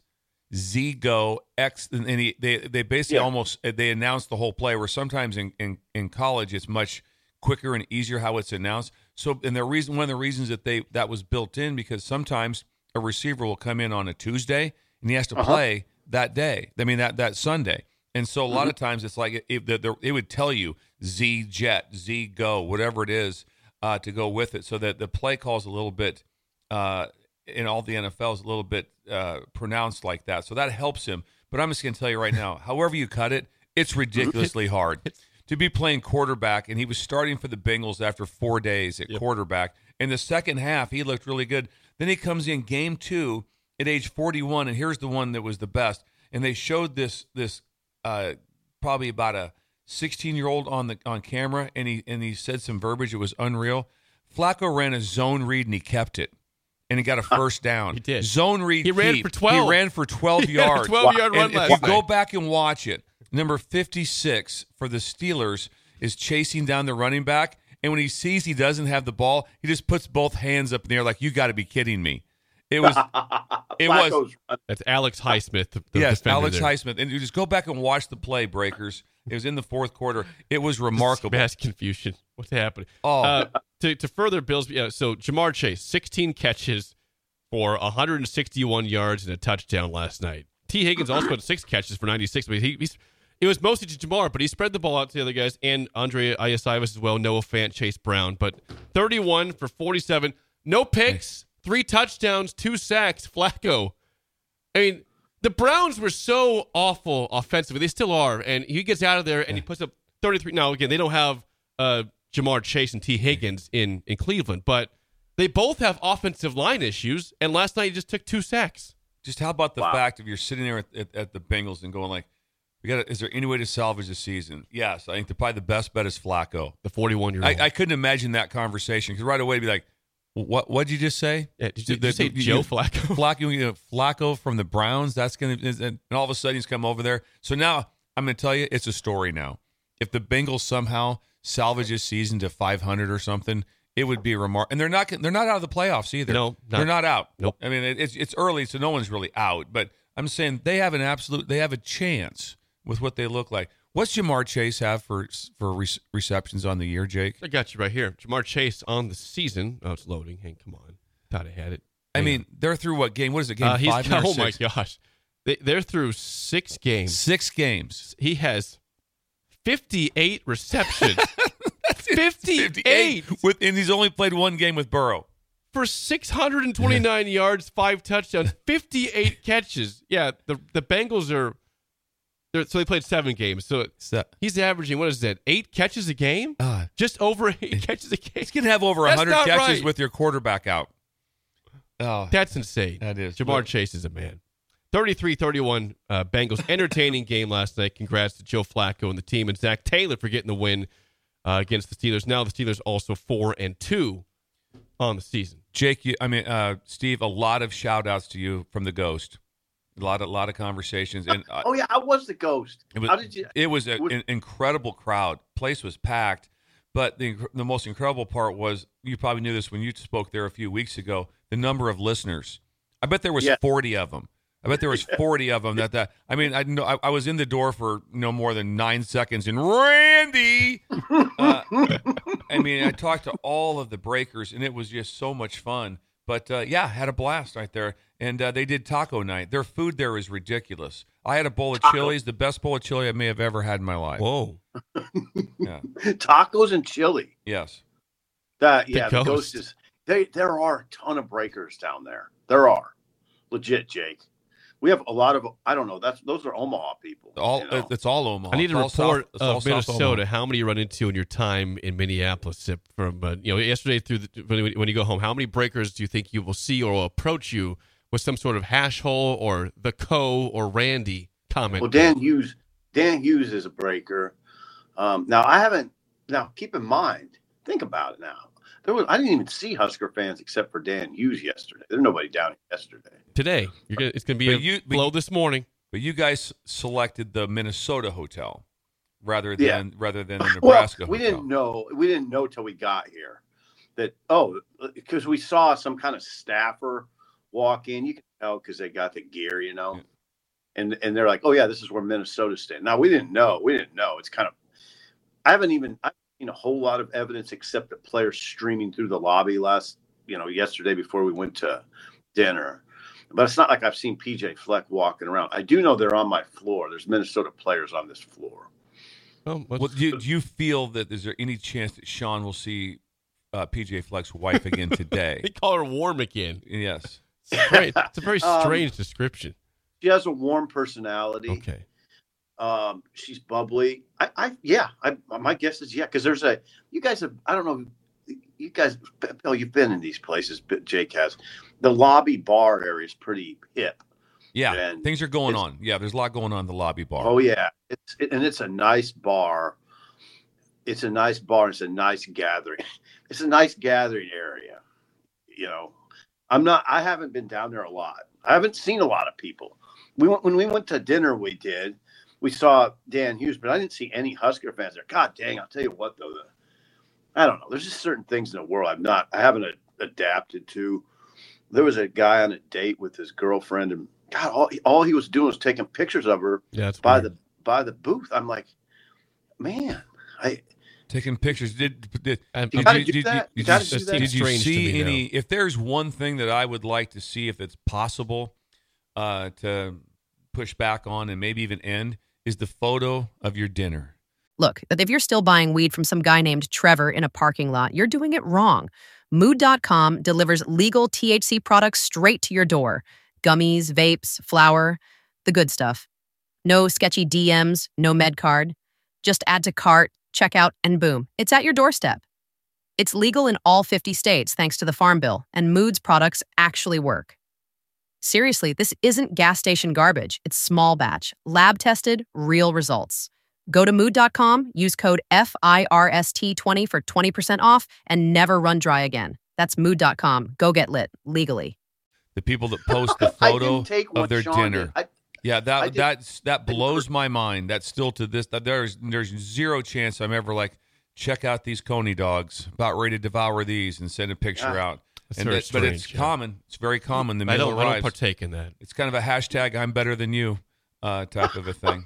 [SPEAKER 5] Z go, X, and he, they they basically
[SPEAKER 4] Yeah.
[SPEAKER 5] almost they announce the whole play. Where sometimes in, in, in college it's much quicker and easier how it's announced. So, and the reason one of the reasons that they that was built in because sometimes a receiver will come in on a Tuesday and he has to
[SPEAKER 4] Uh-huh.
[SPEAKER 5] play that day. I mean that that Sunday. And so a lot of times it's like it, it, it, it would tell you Z jet, Z go, whatever it is uh, to go with it, so that the play call is a little bit uh, in all the N F L is a little bit uh, pronounced like that. So that helps him. But I'm just going to tell you right now, however you cut it, it's ridiculously hard to be playing quarterback, and he was starting for the Bengals after four days at
[SPEAKER 3] Yep.
[SPEAKER 5] quarterback. In the second half, he looked really good. Then he comes in game two at age forty-one, and here's the one that was the best. And they showed this this uh, probably about a sixteen-year-old on the on camera, and he and he said some verbiage. It was unreal. Flacco ran a zone read, and he kept it. And he got a first down.
[SPEAKER 3] He did.
[SPEAKER 5] Zone read.
[SPEAKER 3] He ran
[SPEAKER 5] keep.
[SPEAKER 3] for twelve.
[SPEAKER 5] He ran for twelve
[SPEAKER 3] He had a
[SPEAKER 5] yards.
[SPEAKER 3] twelve-yard run
[SPEAKER 5] And
[SPEAKER 3] last
[SPEAKER 5] if you go
[SPEAKER 3] night.
[SPEAKER 5] back and watch it, number fifty-six for the Steelers is chasing down the running back. And when he sees he doesn't have the ball, he just puts both hands up in the air like, you got to be kidding me. It was. It was.
[SPEAKER 4] Flacco's run-
[SPEAKER 3] That's Alex Highsmith. The, the
[SPEAKER 5] Yes,
[SPEAKER 3] defender
[SPEAKER 5] Alex
[SPEAKER 3] there.
[SPEAKER 5] Highsmith. And you just go back and watch the play, Breakers. It was in the fourth quarter. It was remarkable.
[SPEAKER 3] Mass confusion. What's happening?
[SPEAKER 5] Oh.
[SPEAKER 3] Uh, to, to further Bills, yeah, so Jamar Chase, sixteen catches for one hundred sixty-one yards and a touchdown last night. T. Higgins also had six catches for ninety-six. But he, he's, it was mostly to Jamar, but he spread the ball out to the other guys, and Andre Iosivas as well, Noah Fant, Chase Brown. But thirty-one for forty-seven. No picks, three touchdowns, two sacks. Flacco. I mean, the Browns were so awful offensively. They still are. And he gets out of there, and he puts up thirty-three. Now, again, they don't have uh, Jamar Chase and T. Higgins in, in Cleveland, but they both have offensive line issues, and last night he just took two sacks.
[SPEAKER 5] Just how about the
[SPEAKER 4] Wow.
[SPEAKER 5] fact of you're sitting there at, at, at the Bengals and going like, we got. Is there any way to salvage the season? Yes, I think the, probably the best bet is Flacco.
[SPEAKER 3] The forty-one-year-old.
[SPEAKER 5] I, I couldn't imagine that conversation because right away it'd be like, what? What'd you just say?
[SPEAKER 3] Yeah, did you,
[SPEAKER 5] The-
[SPEAKER 3] did you say
[SPEAKER 5] the-
[SPEAKER 3] Joe
[SPEAKER 5] you-
[SPEAKER 3] Flacco?
[SPEAKER 5] Flacco, you know, Flacco from the Browns. That's gonna, and all of a sudden he's come over there. So now I'm gonna tell you, it's a story now. If the Bengals somehow salvage this season to five hundred or something, it would be remarkable. And they're not, they're not out of the playoffs either.
[SPEAKER 3] No, not-
[SPEAKER 5] they're not out.
[SPEAKER 3] Nope.
[SPEAKER 5] I mean, it, it's it's early, so no one's really out. But I'm saying they have an absolute, they have a chance with what they look like. What's Jamar Chase have for for re- receptions on the year, Jake?
[SPEAKER 3] I got you right here. Jamar Chase on the season. Oh, it's loading. Hey, come on. Thought I had it.
[SPEAKER 5] I
[SPEAKER 3] Hang
[SPEAKER 5] mean, they're through what game? What is it? Game
[SPEAKER 3] on. uh, he's
[SPEAKER 5] five
[SPEAKER 3] got,
[SPEAKER 5] or
[SPEAKER 3] oh my
[SPEAKER 5] six?
[SPEAKER 3] gosh. They, they're through six games.
[SPEAKER 5] Six games.
[SPEAKER 3] He has fifty-eight receptions. fifty-eight
[SPEAKER 5] With, and he's only played one game with Burrow.
[SPEAKER 3] for six hundred twenty-nine yards, five touchdowns, fifty-eight catches. Yeah, the the Bengals are. They're, so they played seven games. So
[SPEAKER 5] So,
[SPEAKER 3] he's averaging, what is that, eight catches a game?
[SPEAKER 5] uh,
[SPEAKER 3] Just over eight catches a game.
[SPEAKER 5] he's going to have over
[SPEAKER 3] That's
[SPEAKER 5] one hundred
[SPEAKER 3] not
[SPEAKER 5] catches
[SPEAKER 3] right.
[SPEAKER 5] with your quarterback out. Oh,
[SPEAKER 3] That's insane.
[SPEAKER 5] That is.
[SPEAKER 3] Jamar
[SPEAKER 5] But-
[SPEAKER 3] Chase is a man. thirty-three thirty-one uh, Bengals. Entertaining game last night. Congrats to Joe Flacco and the team and Zach Taylor for getting the win uh, against the Steelers. Now the Steelers also four and two on the season.
[SPEAKER 5] Jake, you, I mean, uh, Steve, a lot of shout outs to you from the Ghost. A lot of, lot of conversations. And uh,
[SPEAKER 4] Oh yeah, I was the ghost.
[SPEAKER 5] It was,
[SPEAKER 4] How did you?
[SPEAKER 5] It was a-
[SPEAKER 4] was-
[SPEAKER 5] an incredible crowd. Place was packed. But the the most incredible part was, you probably knew this when you spoke there a few weeks ago, the number of listeners. I bet there was
[SPEAKER 4] Yeah.
[SPEAKER 5] forty of them. I bet there was forty of them. That that I mean, I know I, I was in the door for no more than nine seconds, and Randy. Uh, I mean, I talked to all of the breakers, and it was just so much fun. But uh, yeah, had a blast right there. And uh, they did taco night. Their food there is ridiculous. I had a bowl of chilies, the best bowl of chili I may have ever had in my life.
[SPEAKER 3] Whoa.
[SPEAKER 5] Yeah.
[SPEAKER 4] Tacos and chili.
[SPEAKER 5] Yes.
[SPEAKER 4] That
[SPEAKER 3] The
[SPEAKER 4] yeah, the
[SPEAKER 3] Ghost.
[SPEAKER 4] ghost is. They there are a ton of breakers down there. There are, legit, Jake. We have a lot of. I don't know. That's those are Omaha people.
[SPEAKER 5] All
[SPEAKER 4] you know?
[SPEAKER 5] it's all Omaha.
[SPEAKER 3] I need a
[SPEAKER 5] It's all
[SPEAKER 3] report
[SPEAKER 5] South- it's all
[SPEAKER 3] of
[SPEAKER 5] South
[SPEAKER 3] Minnesota.
[SPEAKER 5] Omaha.
[SPEAKER 3] How many you run into in your time in Minneapolis? Sip, From uh, you know yesterday through the, when, when you go home, how many breakers do you think you will see or will approach you with some sort of hash hole or the Co or Randy comment?
[SPEAKER 4] Well, Dan Hughes. Dan Hughes is a breaker. Um, now I haven't. Now keep in mind. Think about it. Now there was. I didn't even see Husker fans except for Dan Hughes yesterday. There's nobody down here yesterday.
[SPEAKER 3] Today, you're gonna, it's going to be
[SPEAKER 5] But
[SPEAKER 3] a
[SPEAKER 5] you- but
[SPEAKER 3] flow
[SPEAKER 5] you-
[SPEAKER 3] this morning.
[SPEAKER 5] But you guys selected the Minnesota hotel rather than
[SPEAKER 4] Yeah.
[SPEAKER 5] rather than the Nebraska
[SPEAKER 4] well, we
[SPEAKER 5] hotel.
[SPEAKER 4] didn't know. We didn't know till we got here that. Oh, because we saw some kind of staffer walk in. You can tell because they got the gear, you know.
[SPEAKER 5] Yeah.
[SPEAKER 4] And and they're like, oh yeah, this is where Minnesota's staying. Now we didn't know. We didn't know. It's kind of. I haven't even I've seen a whole lot of evidence except the players streaming through the lobby last, you know, yesterday before we went to dinner. But it's not like I've seen P J Fleck walking around. I do know they're on my floor. There's Minnesota players on this floor.
[SPEAKER 3] Well, let's-
[SPEAKER 5] Well, do, you, do you feel that is there any chance that Sean will see uh, P J Fleck's wife again today?
[SPEAKER 3] they call her warm again.
[SPEAKER 5] Yes.
[SPEAKER 3] It's, great. It's a very
[SPEAKER 4] Um,
[SPEAKER 3] strange description.
[SPEAKER 4] She has a warm personality.
[SPEAKER 3] Okay.
[SPEAKER 4] Um, she's bubbly. I, I yeah. I, my guess is yeah, because there's a. You guys have. I don't know. You guys, Bill, you've been in these places. Jake has. The lobby bar area is pretty hip.
[SPEAKER 5] Yeah,
[SPEAKER 4] and
[SPEAKER 5] things are going on. Yeah, there's a lot going on in the lobby bar.
[SPEAKER 4] Oh yeah, it's it, and it's a nice bar. It's a nice bar. It's a nice gathering. It's a nice gathering area. You know, I'm not. I haven't been down there a lot. I haven't seen a lot of people. We went when we went to dinner. We did. We saw Dan Hughes, but I didn't see any Husker fans there. God dang! I'll tell you what, though, the, I don't know. There's just certain things in the world I'm not. I haven't a, adapted to. There was a guy on a date with his girlfriend, and God, all, all he was doing was taking pictures of her
[SPEAKER 3] yeah,
[SPEAKER 4] by
[SPEAKER 3] weird.
[SPEAKER 4] the by the booth. I'm like, man, I
[SPEAKER 5] taking pictures. Did did,
[SPEAKER 3] um,
[SPEAKER 4] you
[SPEAKER 5] did,
[SPEAKER 4] gotta
[SPEAKER 5] you,
[SPEAKER 4] do
[SPEAKER 5] did,
[SPEAKER 4] that.
[SPEAKER 5] you,
[SPEAKER 4] You gotta
[SPEAKER 5] did,
[SPEAKER 4] do that.
[SPEAKER 5] did you
[SPEAKER 3] Strange to
[SPEAKER 5] see
[SPEAKER 3] me
[SPEAKER 5] any?
[SPEAKER 3] now.
[SPEAKER 5] If there's one thing that I would like to see, if it's possible, uh, to push back on and maybe even end, is the photo of your dinner.
[SPEAKER 6] Look, if you're still buying weed from some guy named Trevor in a parking lot, you're doing it wrong. Mood dot com delivers legal T H C products straight to your door. Gummies, vapes, flour, the good stuff. No sketchy D Ms, no med card. Just add to cart, check out, and boom, it's at your doorstep. It's legal in all fifty states thanks to the Farm Bill, and Mood's products actually work. Seriously, this isn't gas station garbage. It's small batch, lab tested, real results. Go to mood dot com, use code F I R S T twenty for twenty percent off, and never run dry again. That's mood dot com. Go get lit, legally.
[SPEAKER 5] The people that post the
[SPEAKER 4] I
[SPEAKER 5] photo
[SPEAKER 4] didn't take
[SPEAKER 5] of
[SPEAKER 4] what
[SPEAKER 5] their
[SPEAKER 4] Sean
[SPEAKER 5] dinner.
[SPEAKER 4] did. I,
[SPEAKER 5] Yeah,
[SPEAKER 4] I
[SPEAKER 5] that
[SPEAKER 4] did-
[SPEAKER 5] that's that blows my mind. That's still to this. That there's there's zero chance I'm ever like, check out these Coney dogs. About ready to devour these and send a picture
[SPEAKER 4] Yeah.
[SPEAKER 5] out.
[SPEAKER 3] That's
[SPEAKER 5] And
[SPEAKER 3] very
[SPEAKER 5] that- but it's
[SPEAKER 3] strange, yeah.
[SPEAKER 5] common. It's very common. The
[SPEAKER 3] I
[SPEAKER 5] mail
[SPEAKER 3] don't, I don't
[SPEAKER 5] arrives.
[SPEAKER 3] partake in that.
[SPEAKER 5] It's kind of a hashtag I'm better than you uh, type of a thing.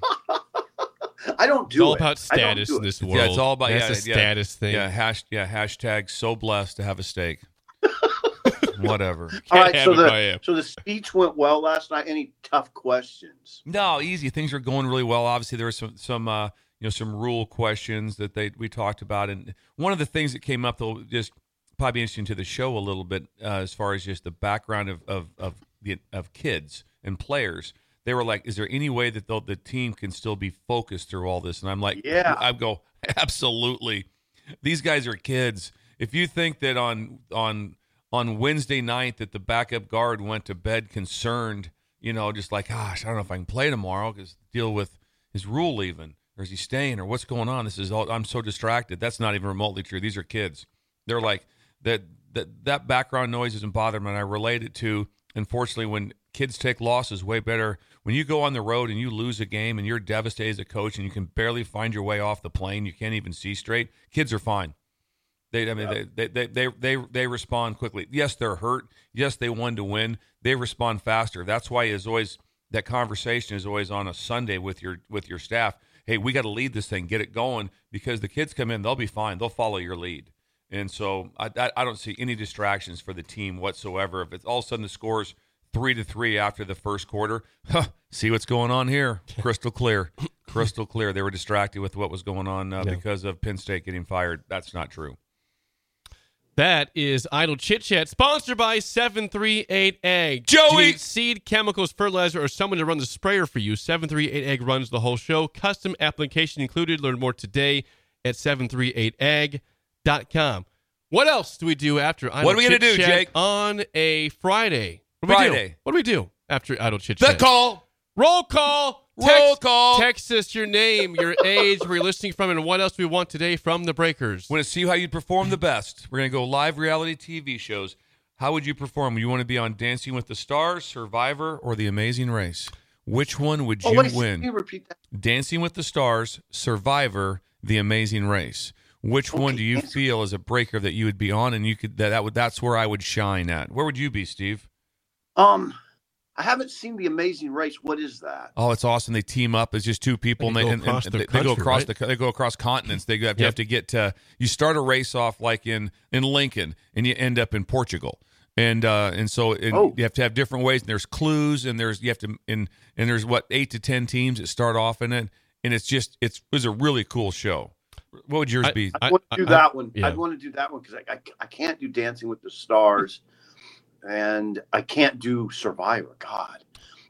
[SPEAKER 4] I don't do
[SPEAKER 3] It's all
[SPEAKER 4] it.
[SPEAKER 3] about
[SPEAKER 4] I don't
[SPEAKER 3] status
[SPEAKER 4] do
[SPEAKER 3] in
[SPEAKER 4] it.
[SPEAKER 3] this world.
[SPEAKER 5] Yeah, it's all about
[SPEAKER 3] That's
[SPEAKER 5] yeah,
[SPEAKER 3] a
[SPEAKER 5] yeah,
[SPEAKER 3] status thing.
[SPEAKER 5] Yeah, hash, yeah, hashtag so blessed to have a steak. Whatever.
[SPEAKER 4] All right,
[SPEAKER 3] have
[SPEAKER 4] so
[SPEAKER 3] it by
[SPEAKER 4] the
[SPEAKER 3] him.
[SPEAKER 4] so the speech went well last night. Any tough questions?
[SPEAKER 5] No, easy. Things are going really well. Obviously, there were some some uh, you know some rule questions that they we talked about, and one of the things that came up though, just probably interesting to the show a little bit uh, as far as just the background of of of, the, of kids and players. They were like, "Is there any way that the team can still be focused through all this?" And I'm like,
[SPEAKER 4] Yeah.
[SPEAKER 5] I go, absolutely. These guys are kids. If you think that on on on Wednesday night that the backup guard went to bed concerned, you know, just like, gosh, I don't know if I can play tomorrow because deal with his rule leaving, or is he staying, or what's going on? This is all. I'm so distracted. That's not even remotely true. These are kids. They're like that. That that background noise doesn't bother them, and I relate it to. Unfortunately, when kids take losses, way better. When you go on the road and you lose a game and you're devastated as a coach and you can barely find your way off the plane, you can't even see straight. Kids are fine. They, I mean,
[SPEAKER 4] Yeah.
[SPEAKER 5] they, they, they, they, they respond quickly. Yes, they're hurt. Yes, they wanted to win. They respond faster. That's why is always that conversation is always on a Sunday with your with your staff. Hey, we got to lead this thing, get it going, because the kids come in, they'll be fine. They'll follow your lead. And so I, I, I don't see any distractions for the team whatsoever. If it's all of a sudden the score's three to three after the first quarter, huh, see what's going on here. Crystal clear, crystal clear. They were distracted with what was going on uh,
[SPEAKER 3] Yeah.
[SPEAKER 5] because of Penn State getting fired. That's not true.
[SPEAKER 3] That is Idle Chit Chat, sponsored by seven three eight egg.
[SPEAKER 5] Joey!
[SPEAKER 3] Do you need seed, chemicals, fertilizer, or someone to run the sprayer for you? seven three eight egg runs the whole show. Custom application included. Learn more today at seven three eight egg dot com. What else do we do after Idle
[SPEAKER 5] What are we gonna
[SPEAKER 3] Chit
[SPEAKER 5] do,
[SPEAKER 3] Chat
[SPEAKER 5] Jake?
[SPEAKER 3] on a Friday? What do we
[SPEAKER 5] Friday.
[SPEAKER 3] do? What do we do after Idle Chit
[SPEAKER 5] The
[SPEAKER 3] Chat?
[SPEAKER 5] call.
[SPEAKER 3] Roll call.
[SPEAKER 5] Roll
[SPEAKER 3] Text-
[SPEAKER 5] call.
[SPEAKER 3] Text us your name, your age, where you're listening from, and what else we want today from the Breakers.
[SPEAKER 5] Want to see how you perform the best. We're going to go live reality T V shows. How would you perform? You want to be on Dancing with the Stars, Survivor, or The Amazing Race? Which one would
[SPEAKER 4] Oh,
[SPEAKER 5] you
[SPEAKER 4] wait, can you
[SPEAKER 5] win?
[SPEAKER 4] repeat that?
[SPEAKER 5] Dancing with the Stars, Survivor, The Amazing Race. Which one
[SPEAKER 4] Okay,
[SPEAKER 5] do you
[SPEAKER 4] answer.
[SPEAKER 5] feel as a breaker that you would be on, and you could that, that would that's where I would shine at? Where would you be, Steve?
[SPEAKER 4] Um, I haven't seen The Amazing Race. What is that?
[SPEAKER 5] Oh, it's awesome. They team up as just two people,
[SPEAKER 3] They
[SPEAKER 5] and,
[SPEAKER 3] go
[SPEAKER 5] and,
[SPEAKER 3] across
[SPEAKER 5] and
[SPEAKER 3] the
[SPEAKER 5] they, they go
[SPEAKER 3] country,
[SPEAKER 5] across
[SPEAKER 3] right?
[SPEAKER 5] the they go across continents. They have, you
[SPEAKER 3] Yep.
[SPEAKER 5] have to get to. You start a race off like in in Lincoln, and you end up in Portugal, and uh, and so and
[SPEAKER 4] Oh.
[SPEAKER 5] you have to have different ways. And there's clues, and there's you have to and and there's what eight to ten teams that start off in it, and it's just it's it was a really cool show. What would yours
[SPEAKER 3] I-
[SPEAKER 5] be?
[SPEAKER 4] I,
[SPEAKER 3] I-
[SPEAKER 4] want to do
[SPEAKER 3] I-
[SPEAKER 4] that one.
[SPEAKER 3] yeah.
[SPEAKER 4] I'd want to do that one because I, I I can't do Dancing with the Stars, and I can't do Survivor. God,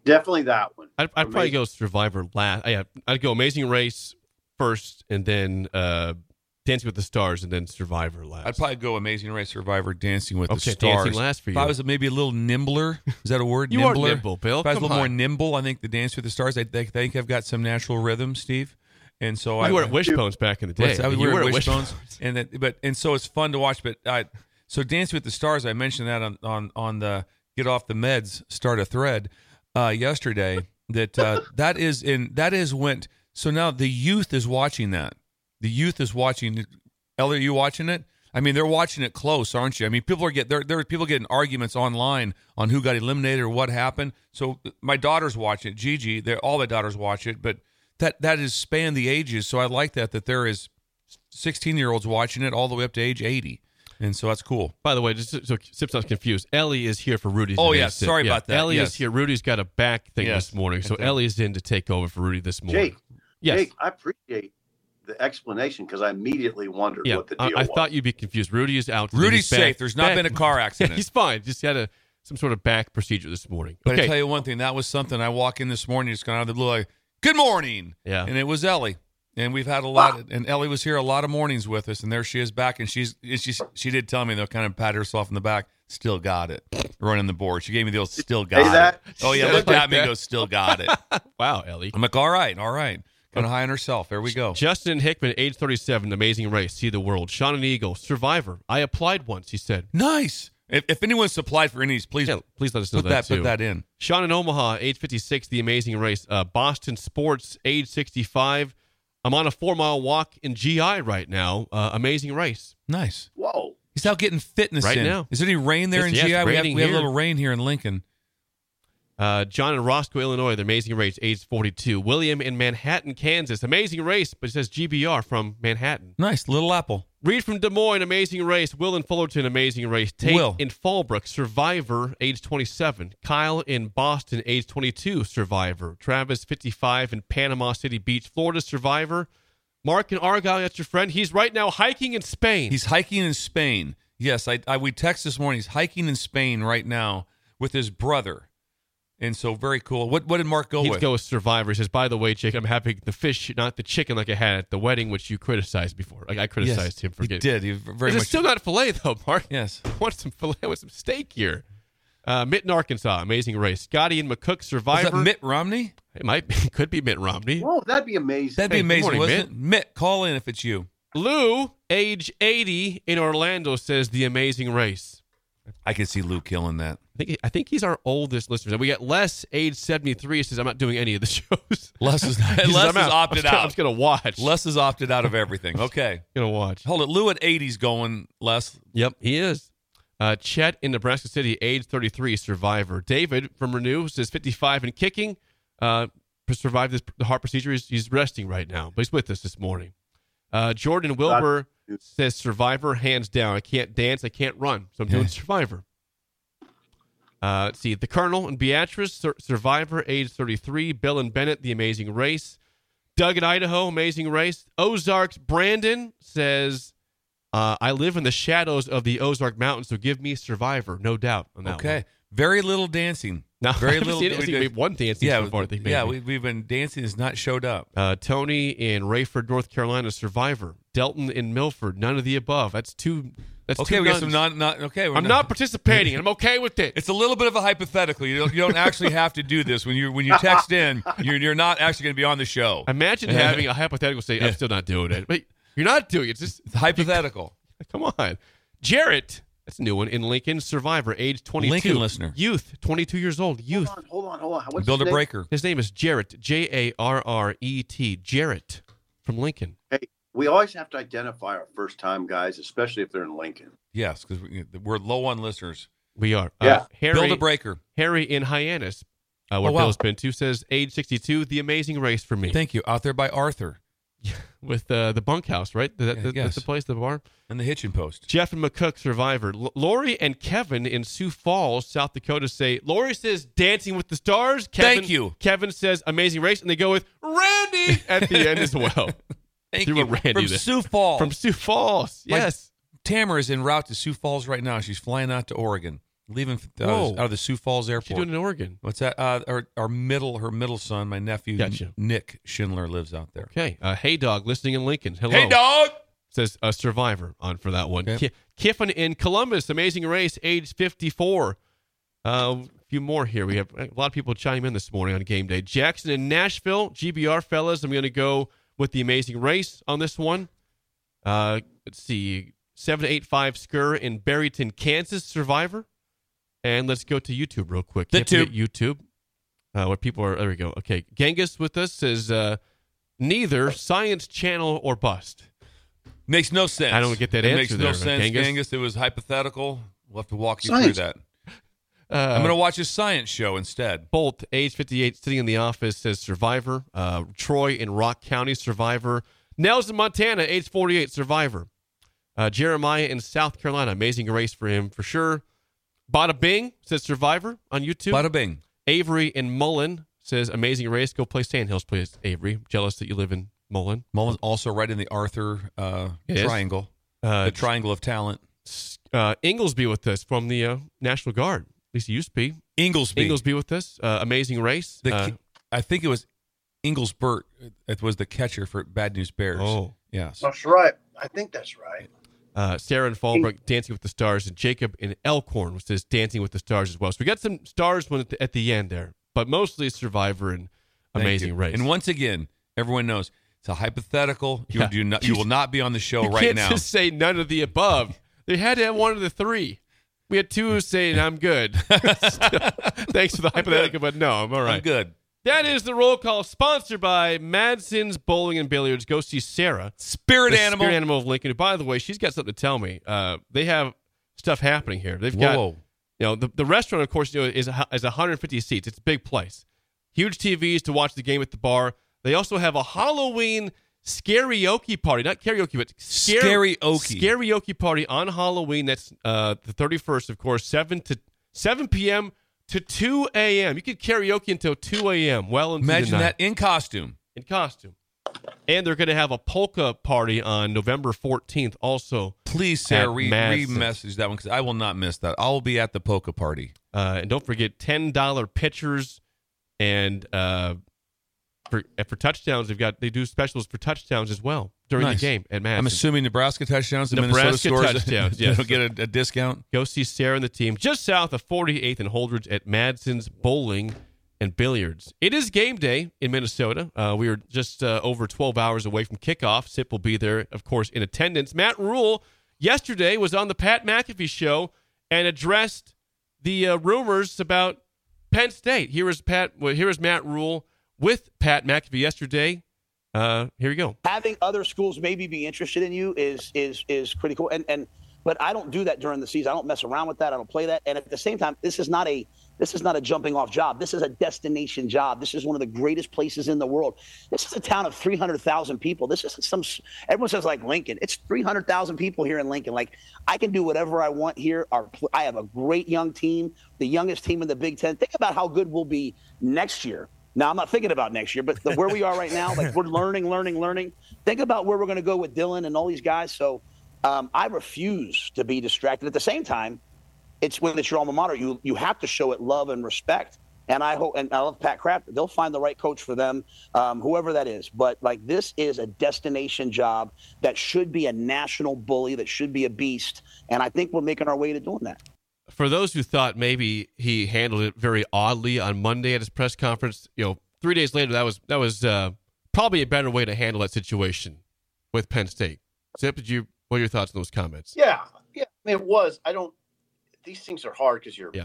[SPEAKER 4] Definitely that one.
[SPEAKER 7] I'd, I'd probably
[SPEAKER 4] Amazing.
[SPEAKER 7] go Survivor last. I, I'd go Amazing Race first, and then uh, Dancing with the Stars, and then Survivor last.
[SPEAKER 5] I'd probably go Amazing Race, Survivor, Dancing with
[SPEAKER 7] Okay,
[SPEAKER 5] the Stars.
[SPEAKER 7] Dancing last for
[SPEAKER 5] If
[SPEAKER 7] you.
[SPEAKER 5] I was maybe a little nimbler, is that a word?
[SPEAKER 7] You
[SPEAKER 5] nimbler?
[SPEAKER 7] are nimble, Bill.
[SPEAKER 5] If I was
[SPEAKER 7] Come
[SPEAKER 5] a little more
[SPEAKER 7] on.
[SPEAKER 5] nimble, I think the Dance with the Stars, I think, I think I've got some natural rhythm, Steve. And so I
[SPEAKER 7] you were at Wishbones back in the day.
[SPEAKER 5] Yes, I was
[SPEAKER 7] you
[SPEAKER 5] wearing
[SPEAKER 7] were at
[SPEAKER 5] Wishbones, and that, but and so it's fun to watch. But I, so Dance with the Stars, I mentioned that on on, on the Get Off the Meds Start a Thread uh, yesterday. That uh, that is in that is went. So now the youth is watching that. The youth is watching. Ellie, are you watching it? I mean, they're watching it close, aren't you? I mean, people are get there. There are people getting arguments online on who got eliminated or what happened. So my daughters watch it. Gigi, they're all my daughters watch it, but. That that is spanned the ages, so I like that that there is sixteen-year-olds watching it all the way up to age eighty, and so that's cool.
[SPEAKER 7] By the way, just so, so Sip's not confused, Ellie is here for Rudy's.
[SPEAKER 5] Oh,
[SPEAKER 7] today,
[SPEAKER 5] yeah,
[SPEAKER 7] Sip.
[SPEAKER 5] sorry about that,
[SPEAKER 7] Ellie
[SPEAKER 5] yes.
[SPEAKER 7] is here. Rudy's got a back thing
[SPEAKER 5] Yes.
[SPEAKER 7] this morning, so
[SPEAKER 5] Okay.
[SPEAKER 7] Ellie's in to take over for Rudy this morning.
[SPEAKER 4] Jake,
[SPEAKER 7] yes.
[SPEAKER 4] Jake, I appreciate the explanation because I immediately wondered
[SPEAKER 7] Yeah,
[SPEAKER 4] what the
[SPEAKER 7] I,
[SPEAKER 4] deal
[SPEAKER 7] I
[SPEAKER 4] was.
[SPEAKER 7] thought you'd be confused. Rudy is out. today.
[SPEAKER 5] Rudy's
[SPEAKER 7] He's back-
[SPEAKER 5] safe. There's not
[SPEAKER 7] back-
[SPEAKER 5] been a car accident.
[SPEAKER 7] He's fine. Just had a some sort of back procedure this morning.
[SPEAKER 5] But
[SPEAKER 7] okay.
[SPEAKER 5] I tell you one thing, that was something. I walk in this morning, just going out of the blue, like, "Good morning,"
[SPEAKER 7] Yeah.
[SPEAKER 5] and it was Ellie. And we've had a lot, and Ellie was here a lot of mornings with us, and there she is back, and she's she she did tell me, though, kind of pat herself in the back, still got it, running the board. She gave me the old still got
[SPEAKER 4] say that?
[SPEAKER 5] it. Oh yeah,
[SPEAKER 7] Say
[SPEAKER 5] looked
[SPEAKER 7] like
[SPEAKER 5] at me and
[SPEAKER 7] that?
[SPEAKER 5] goes, still got it.
[SPEAKER 7] Wow, Ellie.
[SPEAKER 5] I'm like, all right, all right, kind of high on herself. There we go.
[SPEAKER 7] Justin Hickman, age thirty-seven, Amazing Race, See the World. Sean and Eagle, Survivor. I applied once, he said.
[SPEAKER 5] Nice. If, if anyone's applied for any of these, please
[SPEAKER 7] Yeah, please let us know
[SPEAKER 5] put
[SPEAKER 7] that,
[SPEAKER 5] that,
[SPEAKER 7] too.
[SPEAKER 5] put that in.
[SPEAKER 7] Sean in Omaha, age fifty-six, The Amazing Race. Uh, Boston Sports, age sixty-five. I'm on a four-mile walk in G I right now. Uh, amazing Race.
[SPEAKER 5] Nice.
[SPEAKER 4] Whoa.
[SPEAKER 5] He's out getting fitness
[SPEAKER 7] Right
[SPEAKER 5] in.
[SPEAKER 7] now.
[SPEAKER 5] Is there any rain there
[SPEAKER 7] Yes,
[SPEAKER 5] in
[SPEAKER 7] yes,
[SPEAKER 5] G I? We have,
[SPEAKER 7] raining
[SPEAKER 5] we have a
[SPEAKER 7] here.
[SPEAKER 5] little rain here in Lincoln.
[SPEAKER 7] Uh, John in Roscoe, Illinois, The Amazing Race, age forty-two. William in Manhattan, Kansas. Amazing Race, but it says G B R from Manhattan.
[SPEAKER 5] Nice. Little Apple.
[SPEAKER 7] Reed from Des Moines, Amazing Race. Will in Fullerton, Amazing Race. Tate
[SPEAKER 5] Will.
[SPEAKER 7] in Fallbrook, Survivor, age twenty-seven. Kyle in Boston, age twenty-two, Survivor. Travis, fifty-five, in Panama City Beach, Florida, Survivor. Mark in Argyle, that's your friend. He's right now hiking in Spain.
[SPEAKER 5] He's hiking in Spain. Yes, I, I we text this morning. He's hiking in Spain right now with his brother. And so very cool. What what did Mark go
[SPEAKER 7] He'd
[SPEAKER 5] with?
[SPEAKER 7] go with Survivor. He says, by the way, Jake, I'm having the fish, not the chicken like I had at the wedding, which you criticized before. Like I criticized
[SPEAKER 5] yes,
[SPEAKER 7] him for
[SPEAKER 5] he
[SPEAKER 7] getting.
[SPEAKER 5] did. He very
[SPEAKER 7] It's
[SPEAKER 5] much.
[SPEAKER 7] still not filet, though, Mark.
[SPEAKER 5] Yes.
[SPEAKER 7] I want some filet with some steak here. Uh, Mitt in Arkansas, Amazing Race. Scotty and McCook,
[SPEAKER 5] Was
[SPEAKER 7] Survivor.
[SPEAKER 5] that Mitt Romney?
[SPEAKER 7] It might be, could be Mitt Romney.
[SPEAKER 4] Whoa, that'd be amazing.
[SPEAKER 5] That'd be
[SPEAKER 7] Hey, good
[SPEAKER 5] amazing,
[SPEAKER 7] morning,
[SPEAKER 5] wasn't it? Mitt, call in if it's you.
[SPEAKER 7] Lou, age eighty, in Orlando, says The Amazing Race.
[SPEAKER 5] I could see Lou killing that.
[SPEAKER 7] I think I think he's our oldest listener. And we got Les, age seventy-three, says, I'm not doing any of the shows.
[SPEAKER 5] Les is,
[SPEAKER 7] He says,
[SPEAKER 5] Les
[SPEAKER 7] "I'm
[SPEAKER 5] is
[SPEAKER 7] out.
[SPEAKER 5] opted
[SPEAKER 7] I'm
[SPEAKER 5] out.
[SPEAKER 7] just going to watch.
[SPEAKER 5] Les is opted out of everything. Okay.
[SPEAKER 7] going to watch.
[SPEAKER 5] Hold it. Lou at eighty's going, Les.
[SPEAKER 7] Yep, he is. Uh, Chet in Nebraska City, age thirty-three, Survivor. David from Renew says fifty-five and kicking. Uh, survived this the heart procedure. He's, he's resting right now, but he's with us this morning. Uh, Jordan Wilbur says Survivor, hands down. I can't dance. I can't run, so I'm doing
[SPEAKER 5] Yeah.
[SPEAKER 7] Survivor. Uh, let's see. The Colonel and Beatrice, Sur- Survivor, age thirty-three. Bill and Bennett, The Amazing Race. Doug in Idaho, Amazing Race. Ozarks, Brandon says, uh, I live in the shadows of the Ozark Mountains, so give me Survivor, no doubt on that
[SPEAKER 5] Okay.
[SPEAKER 7] one.
[SPEAKER 5] Very little dancing.
[SPEAKER 7] No,
[SPEAKER 5] Very
[SPEAKER 7] I haven't
[SPEAKER 5] little.
[SPEAKER 7] seen it. I think maybe one dancing
[SPEAKER 5] yeah,
[SPEAKER 7] so far, I think
[SPEAKER 5] yeah.
[SPEAKER 7] maybe.
[SPEAKER 5] We, we've been dancing. Has not showed up.
[SPEAKER 7] Uh, Tony in Rayford, North Carolina, Survivor. Delton in Milford, none of the above. That's two. That's
[SPEAKER 5] Okay,
[SPEAKER 7] two
[SPEAKER 5] we got
[SPEAKER 7] nuns.
[SPEAKER 5] some non. not okay. We're
[SPEAKER 7] I'm not participating, and I'm okay with it.
[SPEAKER 5] It's a little bit of a hypothetical. You don't, you don't actually have to do this when you when you text in. You're you're not actually going to be on the show.
[SPEAKER 7] Imagine having a hypothetical say, I'm still not doing it. But you're not doing it. It's just
[SPEAKER 5] It's hypothetical.
[SPEAKER 7] Come on. Jarrett, that's a new one, in Lincoln, Survivor, age twenty-two.
[SPEAKER 5] Lincoln listener.
[SPEAKER 7] Youth, twenty-two years old. Youth.
[SPEAKER 4] Hold on, hold on, hold on. What's
[SPEAKER 5] Build a
[SPEAKER 4] his name?
[SPEAKER 5] breaker.
[SPEAKER 7] His name is Jarrett, J A R R E T. Jarrett from Lincoln.
[SPEAKER 4] Hey, we always have to identify our first time guys, especially if they're in Lincoln.
[SPEAKER 5] Yes, because we're low on listeners.
[SPEAKER 7] We are.
[SPEAKER 4] Yeah.
[SPEAKER 7] Uh, Harry,
[SPEAKER 5] Build a breaker.
[SPEAKER 7] Harry in Hyannis, uh, where
[SPEAKER 5] Oh, wow.
[SPEAKER 7] Bill's been to, says, age sixty-two, The Amazing Race for me.
[SPEAKER 5] Thank you. Out there by Arthur
[SPEAKER 7] With uh, the bunkhouse, right? That,
[SPEAKER 5] Yeah,
[SPEAKER 7] that-
[SPEAKER 5] yes.
[SPEAKER 7] That's the place, the bar?
[SPEAKER 5] and the Hitchin Post.
[SPEAKER 7] Jeff and McCook, Survivor. L- Lori and Kevin in Sioux Falls, South Dakota say, Lori says Dancing with the Stars. Kevin,
[SPEAKER 5] Thank you.
[SPEAKER 7] Kevin says Amazing Race, and they go with Randy at the end as well.
[SPEAKER 5] Thank
[SPEAKER 7] Threw
[SPEAKER 5] you.
[SPEAKER 7] a Randy
[SPEAKER 5] From
[SPEAKER 7] there.
[SPEAKER 5] Sioux Falls.
[SPEAKER 7] From Sioux Falls.
[SPEAKER 5] My-
[SPEAKER 7] Yes.
[SPEAKER 5] Tamara is en route to Sioux Falls right now. She's flying out to Oregon. leaving uh,
[SPEAKER 7] Whoa.
[SPEAKER 5] out of the Sioux Falls
[SPEAKER 7] What's she
[SPEAKER 5] Airport.
[SPEAKER 7] doing in Oregon?
[SPEAKER 5] What's that? Uh, our, our middle, her middle son, my nephew,
[SPEAKER 7] Gotcha.
[SPEAKER 5] Nick Schindler, lives out there.
[SPEAKER 7] Okay. Uh, hey, dog, listening in Lincoln. Hello.
[SPEAKER 5] Hey, dog!
[SPEAKER 7] Says a survivor on for that one.
[SPEAKER 5] Okay.
[SPEAKER 7] Ki- Kiffin in Columbus, Amazing Race, age fifty-four. Uh, a few more here. We have a lot of people chiming in this morning on game day. Jackson in Nashville, G B R fellas. I'm going to go with the Amazing Race on this one. Uh, let's see. seven eight five Skur in Barrington, Kansas, survivor. And let's go to YouTube real quick.
[SPEAKER 5] The
[SPEAKER 7] Can't forget YouTube. Uh, what people are, there we go. Okay. Genghis with us says uh, neither Science Channel or bust.
[SPEAKER 5] Makes no sense.
[SPEAKER 7] I don't get that
[SPEAKER 5] it
[SPEAKER 7] answer
[SPEAKER 5] makes
[SPEAKER 7] there,
[SPEAKER 5] no sense,
[SPEAKER 7] Genghis.
[SPEAKER 5] Genghis. It was hypothetical. We'll have to walk you
[SPEAKER 4] Science.
[SPEAKER 5] through that.
[SPEAKER 7] Uh,
[SPEAKER 5] I'm going to watch a science show instead.
[SPEAKER 7] Bolt, age fifty-eight, sitting in the office, says survivor. Uh, Troy in Rock County, survivor. Nels in Montana, age forty-eight, survivor. Uh, Jeremiah in South Carolina, Amazing Race for him for sure. Bada Bing says survivor on YouTube.
[SPEAKER 5] Bada bing.
[SPEAKER 7] Avery in Mullen says Amazing Race. Go play Sandhills, please, Avery. Jealous that you live in Mullen.
[SPEAKER 5] Mullen's also right in the Arthur uh,
[SPEAKER 7] It is.
[SPEAKER 5] triangle,
[SPEAKER 7] Uh,
[SPEAKER 5] the triangle of talent.
[SPEAKER 7] uh, Inglesby with us from the uh, National Guard. At least he used to be.
[SPEAKER 5] Inglesby.
[SPEAKER 7] Inglesby with us. Uh, Amazing Race.
[SPEAKER 5] The,
[SPEAKER 7] Uh,
[SPEAKER 5] I think it was Inglesbert. It was the catcher for Bad News Bears.
[SPEAKER 7] oh.
[SPEAKER 5] Yes.
[SPEAKER 4] That's right. I think that's right.
[SPEAKER 7] Uh, Sarah in Fallbrook, Dancing with the Stars, and Jacob in Elkhorn, which says Dancing with the Stars as well. So we got some stars one at the, at the end there, but mostly Survivor and
[SPEAKER 5] Thank
[SPEAKER 7] Amazing
[SPEAKER 5] you.
[SPEAKER 7] Race.
[SPEAKER 5] And once again, everyone knows it's a hypothetical. You
[SPEAKER 7] Yeah.
[SPEAKER 5] do not. You will not be on the show
[SPEAKER 7] you
[SPEAKER 5] right
[SPEAKER 7] can't
[SPEAKER 5] now.
[SPEAKER 7] just say none of the above. They had to have one of the three. We had two saying I'm good. Thanks for the hypothetical, but no, I'm all right.
[SPEAKER 5] I'm good.
[SPEAKER 7] That is the roll call, sponsored by Madsen's Bowling and Billiards. Go see Sarah,
[SPEAKER 5] Spirit
[SPEAKER 7] the
[SPEAKER 5] animal.
[SPEAKER 7] spirit animal of Lincoln. Who, by the way, she's got something to tell me. Uh, they have stuff happening here. They've got,
[SPEAKER 5] Whoa.
[SPEAKER 7] you know, the, the restaurant, of course, you know, is a, is one hundred fifty seats. It's a big place. Huge T Vs to watch the game at the bar. They also have a Halloween karaoke party, not karaoke, but scare-
[SPEAKER 5] Scarioke.
[SPEAKER 7] karaoke party on Halloween. That's uh, the thirty-first, of course, seven to seven p.m. to two a.m. You could karaoke until two a.m. Well into
[SPEAKER 5] Imagine
[SPEAKER 7] the night.
[SPEAKER 5] that in costume.
[SPEAKER 7] In costume. And they're going to have a polka party on November fourteenth also.
[SPEAKER 5] Please, Sarah,
[SPEAKER 7] At
[SPEAKER 5] re-
[SPEAKER 7] Madsen.
[SPEAKER 5] re-message that one because I will not miss that. I will be at the polka party.
[SPEAKER 7] Uh, and don't forget ten dollars pitchers and uh, for for touchdowns, they've got they do specials for touchdowns as well during
[SPEAKER 5] Nice.
[SPEAKER 7] the game at Madsen.
[SPEAKER 5] I'm assuming Nebraska touchdowns. The
[SPEAKER 7] Nebraska
[SPEAKER 5] Minnesota stores
[SPEAKER 7] touchdowns,
[SPEAKER 5] they
[SPEAKER 7] yes.
[SPEAKER 5] don't get a, a discount.
[SPEAKER 7] Go see Sarah and the team just south of forty-eighth and Holdridge at Madsen's Bowling and Billiards. It is game day in Minnesota. Uh, we are just uh, over twelve hours away from kickoff. Sip will be there, of course, in attendance. Matt Rule yesterday was on the Pat McAfee show and addressed the uh, rumors about Penn State. Here is Pat. Well, here is Matt Rule with Pat McAfee yesterday. Uh, here you go.
[SPEAKER 8] Having other schools maybe be interested in you is is is pretty cool. And and but I don't do that during the season. I don't mess around with that. I don't play that. And at the same time, this is not a this is not a jumping off job. This is a destination job. This is one of the greatest places in the world. This is a town of three hundred thousand people. This isn't some everyone says like Lincoln. It's three hundred thousand people here in Lincoln. Like I can do whatever I want here. Our I have a great young team, the youngest team in the Big Ten. Think about how good we'll be next year. Now, I'm not thinking about next year, but the, where we are right now, like we're learning, learning, learning. Think about where we're going to go with Dylan and all these guys. So um, I refuse to be distracted. At the same time, it's when it's your alma mater, you you have to show it love and respect. And I hope, and I love Pat Kraft. They'll find the right coach for them, um, whoever that is. But like this is a destination job that should be a national bully, that should be a beast. And I think we're making our way to doing that.
[SPEAKER 7] For those who thought maybe he handled it very oddly on Monday at his press conference, you know, three days later, that was that was uh, probably a better way to handle that situation with Penn State. Zip, did you? What are your thoughts on those comments?
[SPEAKER 4] Yeah, yeah. I mean, it was. I don't. These things are hard because you're.
[SPEAKER 7] Yeah.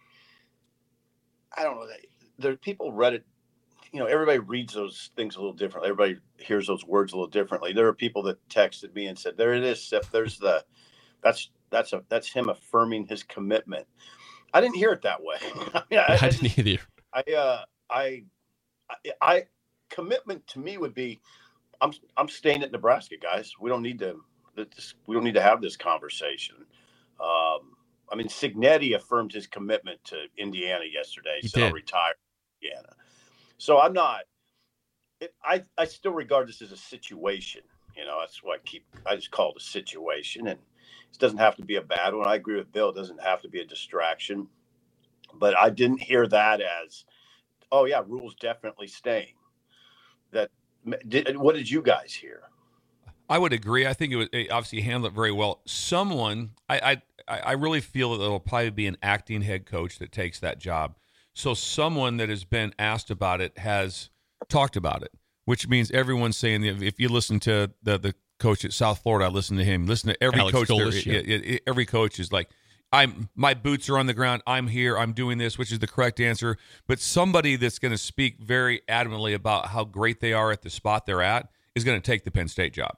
[SPEAKER 4] I don't know. There, people read it. You know, everybody reads those things a little differently. Everybody hears those words a little differently. There are people that texted me and said, "There it is, Sip. There's the. That's that's a that's him affirming his commitment." I didn't hear it that way. I mean, I,
[SPEAKER 7] I didn't either.
[SPEAKER 4] I, uh, I, I, I, commitment to me would be, I'm, I'm staying at Nebraska, guys. We don't need to, this, we don't need to have this conversation. Um, I mean, Cignetti affirmed his commitment to Indiana yesterday.
[SPEAKER 7] He
[SPEAKER 4] so
[SPEAKER 7] did.
[SPEAKER 4] I'll retire from Indiana. So I'm not. It, I, I still regard this as a situation. You know, that's what I keep. I just call it a situation, and It doesn't have to be a bad one. I agree with Bill. It doesn't have to be a distraction. But I didn't hear that as, oh, yeah, Rhule's definitely staying. That did, what did you guys hear?
[SPEAKER 5] I would agree. I think it was it obviously handled it very well. Someone, I, I, I really feel that it'll probably be an acting head coach that takes that job. So someone that has been asked about it has talked about it, which means everyone's saying, if you listen to the the coach at South Florida, I listen to him. Listen to every
[SPEAKER 7] Alex
[SPEAKER 5] coach.
[SPEAKER 7] Golesh,
[SPEAKER 5] there,
[SPEAKER 7] yeah.
[SPEAKER 5] it, it, every coach is like, I'm my boots are on the ground. I'm here. I'm doing this, which is the correct answer. But somebody that's going to speak very adamantly about how great they are at the spot they're at is going to take the Penn State job.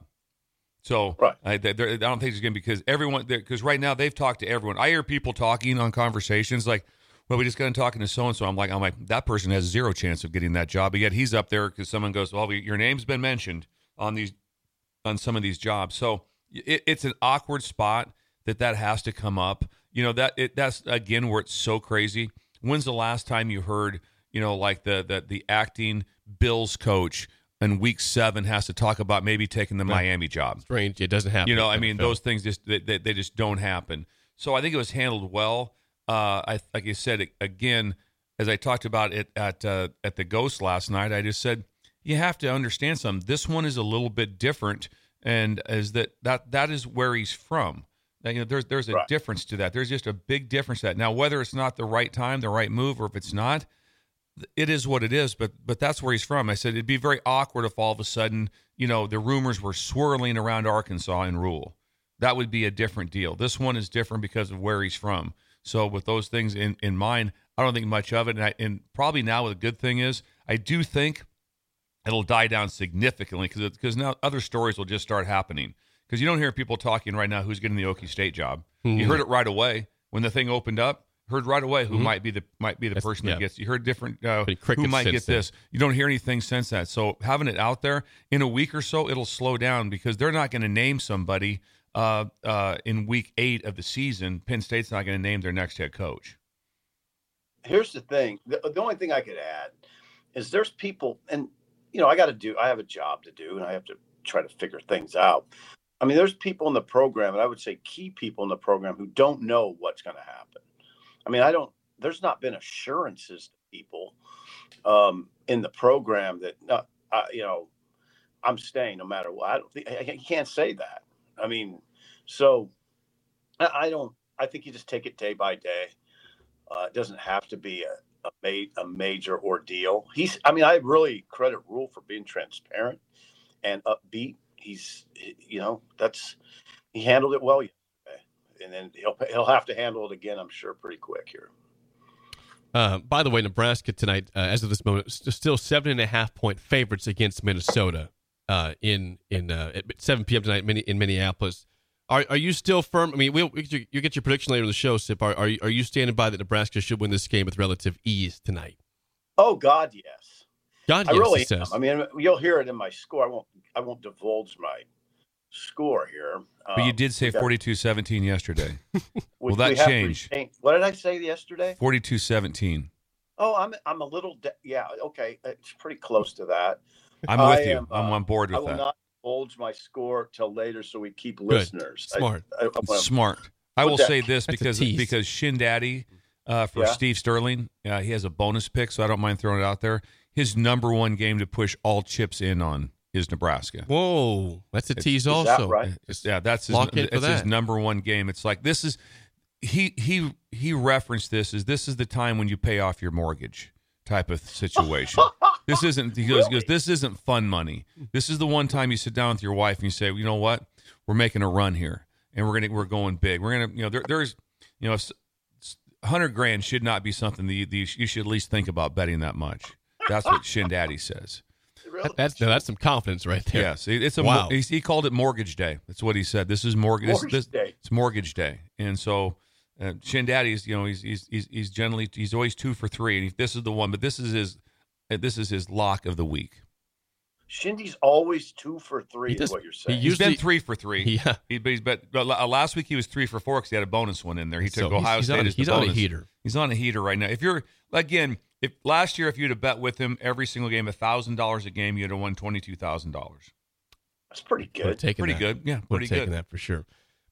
[SPEAKER 5] So
[SPEAKER 4] right.
[SPEAKER 5] I, I don't think it's going to be because everyone, because right now they've talked to everyone. I hear people talking on conversations like, well, we just got in talking to so-and-so. I'm like, I'm like, that person has zero chance of getting that job. But yet he's up there because someone goes, well, your name's been mentioned on these, on some of these jobs. So it, it's an awkward spot that that has to come up. You know, that it, that's, again, where it's so crazy. When's the last time you heard, you know, like the the, the acting Bills coach in week seven has to talk about maybe taking the Miami job?
[SPEAKER 7] Strange. It doesn't happen.
[SPEAKER 5] You know, I mean, those things just, they, they, they just don't happen. So I think it was handled well. Uh, I like you said again, as I talked about it at uh, at the Ghost last night. I just said you have to understand something. This one is a little bit different, and is that that that is where he's from. Now, you know, there's there's a
[SPEAKER 4] right.
[SPEAKER 5] difference to that. There's just a big difference to that. Now, whether it's not the right time, the right move, or if it's not, it is what it is. But but that's where he's from. I said it'd be very awkward if all of a sudden, you know, the rumors were swirling around Arkansas and Rhule. That would be a different deal. This one is different because of where he's from. So with those things in, in mind, I don't think much of it. And, I, and probably now the good thing is I do think it'll die down significantly because because now other stories will just start happening. Because you don't hear people talking right now who's getting the Okie State job. Mm-hmm. You heard it right away when the thing opened up. Heard right away who mm-hmm. might be the might be the That's, person yeah. that gets. You heard different uh, who might get this. Then. You don't hear anything since that. So having it out there in a week or so, it'll slow down because they're not going to name somebody. Uh, uh, in week eight of the season, Penn State's not going to name their next head coach.
[SPEAKER 4] Here's the thing. The, the only thing I could add is there's people, and, you know, I got to do, I have a job to do, and I have to try to figure things out. I mean, there's people in the program, and I would say key people in the program who don't know what's going to happen. I mean, I don't, there's not been assurances to people um, in the program that, uh, uh, you know, I'm staying no matter what. I don't think, I, I can't say that. I mean, so I, I don't, I think you just take it day by day. Uh, it doesn't have to be a, a, ma- a major ordeal. He's, I mean, I really credit Rhule for being transparent and upbeat. He's, you know, that's, he handled it well yesterday. And then he'll, he'll have to handle it again, I'm sure, pretty quick here.
[SPEAKER 7] Uh, by the way, Nebraska tonight, uh, as of this moment, still seven and a half point favorites against Minnesota. Uh, in in uh, at seven p.m. tonight in Minneapolis. Are are you still firm? I mean, we'll, we you, you get your prediction later in the show, Sip. Are are you, are you standing by that Nebraska should win this game with relative ease tonight?
[SPEAKER 4] Oh God, yes.
[SPEAKER 7] God,
[SPEAKER 4] I
[SPEAKER 7] yes,
[SPEAKER 4] really
[SPEAKER 7] he says.
[SPEAKER 4] am. I mean, you'll hear it in my score. I won't I won't divulge my score here.
[SPEAKER 5] But um, you did say forty-two seventeen yesterday. Will that change?
[SPEAKER 4] What did I say yesterday?
[SPEAKER 5] forty-two seventeen.
[SPEAKER 4] Oh, I'm I'm a little de- yeah. Okay, it's pretty close to that.
[SPEAKER 5] I'm with I you. Am, I'm on board with that.
[SPEAKER 4] I will
[SPEAKER 5] that.
[SPEAKER 4] not divulge my score till later, so we keep
[SPEAKER 7] Good.
[SPEAKER 4] listeners.
[SPEAKER 7] Smart.
[SPEAKER 4] I, I,
[SPEAKER 5] Smart. I will
[SPEAKER 4] that,
[SPEAKER 5] say this because because Shin Daddy uh, for
[SPEAKER 4] yeah.
[SPEAKER 5] Steve Sterling, uh, he has a bonus pick, so I don't mind throwing it out there. His number one game to push all chips in on is Nebraska.
[SPEAKER 7] Whoa, that's a
[SPEAKER 5] it's,
[SPEAKER 7] tease.
[SPEAKER 4] Is
[SPEAKER 7] also,
[SPEAKER 4] that right?
[SPEAKER 5] It's, yeah, that's his,
[SPEAKER 7] Lock in for
[SPEAKER 5] it's
[SPEAKER 7] that.
[SPEAKER 5] his number one game. It's like this is he he he referenced this as this is the time when you pay off your mortgage type of situation. This isn't, he goes,
[SPEAKER 4] really?
[SPEAKER 5] he goes, this isn't fun money. This is the one time you sit down with your wife and you say, you know what, we're making a run here and we're going to, we're going big. We're going to, you know, there, there's, you know, a hundred grand should not be something that you, that you should at least think about betting that much. That's what Shin Daddy says.
[SPEAKER 4] Really?
[SPEAKER 7] That, that's, that's some confidence right there.
[SPEAKER 5] Yes. It's a,
[SPEAKER 7] wow.
[SPEAKER 5] he, he called it mortgage day. That's what he said. This is mortgage,
[SPEAKER 4] mortgage
[SPEAKER 5] this, this,
[SPEAKER 4] day.
[SPEAKER 5] It's mortgage day. And so, Uh, Shin Daddy's, you know, he's he's he's he's generally he's always two for three, and this is the one. But this is his this is his lock of the week.
[SPEAKER 4] Shindy's always two for three. He is does, what you're saying?
[SPEAKER 5] He he's been three for three.
[SPEAKER 7] Yeah.
[SPEAKER 5] He, but, he's, but, but last week he was three for four because he had a bonus one in there. He took
[SPEAKER 7] so
[SPEAKER 5] Ohio
[SPEAKER 7] he's, he's
[SPEAKER 5] State
[SPEAKER 7] on,
[SPEAKER 5] as the
[SPEAKER 7] he's
[SPEAKER 5] bonus.
[SPEAKER 7] on a heater.
[SPEAKER 5] He's on a heater right now. If you're again, if last year if you'd have bet with him every single game a thousand dollars a game, you'd have won twenty two thousand dollars.
[SPEAKER 4] That's pretty good.
[SPEAKER 7] Pretty
[SPEAKER 5] that. good. Yeah,
[SPEAKER 7] We're
[SPEAKER 5] pretty
[SPEAKER 7] taking
[SPEAKER 5] good.
[SPEAKER 7] that for sure.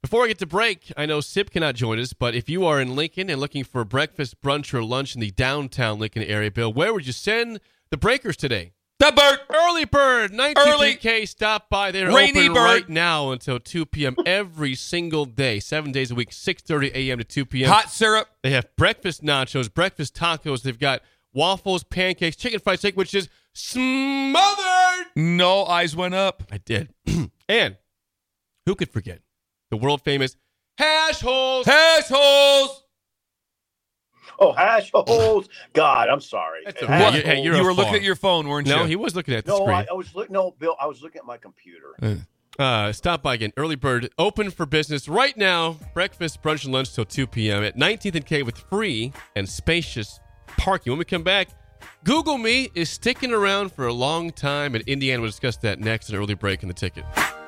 [SPEAKER 7] Before I get to break, I know Sip cannot join us, but if you are in Lincoln and looking for breakfast, brunch, or lunch in the downtown Lincoln area, Bill, where would you send the Breakers today?
[SPEAKER 5] The Bird.
[SPEAKER 7] Early Bird, nineteen
[SPEAKER 5] Early.
[SPEAKER 7] K. Stop by. They're
[SPEAKER 5] Rainy
[SPEAKER 7] open
[SPEAKER 5] Bird.
[SPEAKER 7] right now until two p.m. every single day, seven days a week, six thirty a.m. to two p.m.
[SPEAKER 5] Hot syrup.
[SPEAKER 7] They have breakfast nachos, breakfast tacos. They've got waffles, pancakes, chicken fried steak, which is smothered.
[SPEAKER 5] No eyes went up.
[SPEAKER 7] I did. And who could forget the world famous hash holes?
[SPEAKER 5] Hash holes.
[SPEAKER 4] Oh, hash holes. God, I'm sorry.
[SPEAKER 7] That's
[SPEAKER 4] Hash
[SPEAKER 7] okay.
[SPEAKER 4] holes.
[SPEAKER 7] You- hey, you're
[SPEAKER 5] you
[SPEAKER 7] a
[SPEAKER 5] were looking
[SPEAKER 7] far.
[SPEAKER 5] at your phone, weren't you?
[SPEAKER 7] No, he was looking at the
[SPEAKER 4] no,
[SPEAKER 7] screen.
[SPEAKER 4] I, I was looking. No, Bill, I was looking at my computer.
[SPEAKER 7] Uh, stop by again. Early Bird, open for business right now. Breakfast, brunch, and lunch till two p.m. at nineteenth and K with free and spacious parking. When we come back, Google Me is sticking around for a long time, and Indiana will discuss that next in Early Break in the Ticket.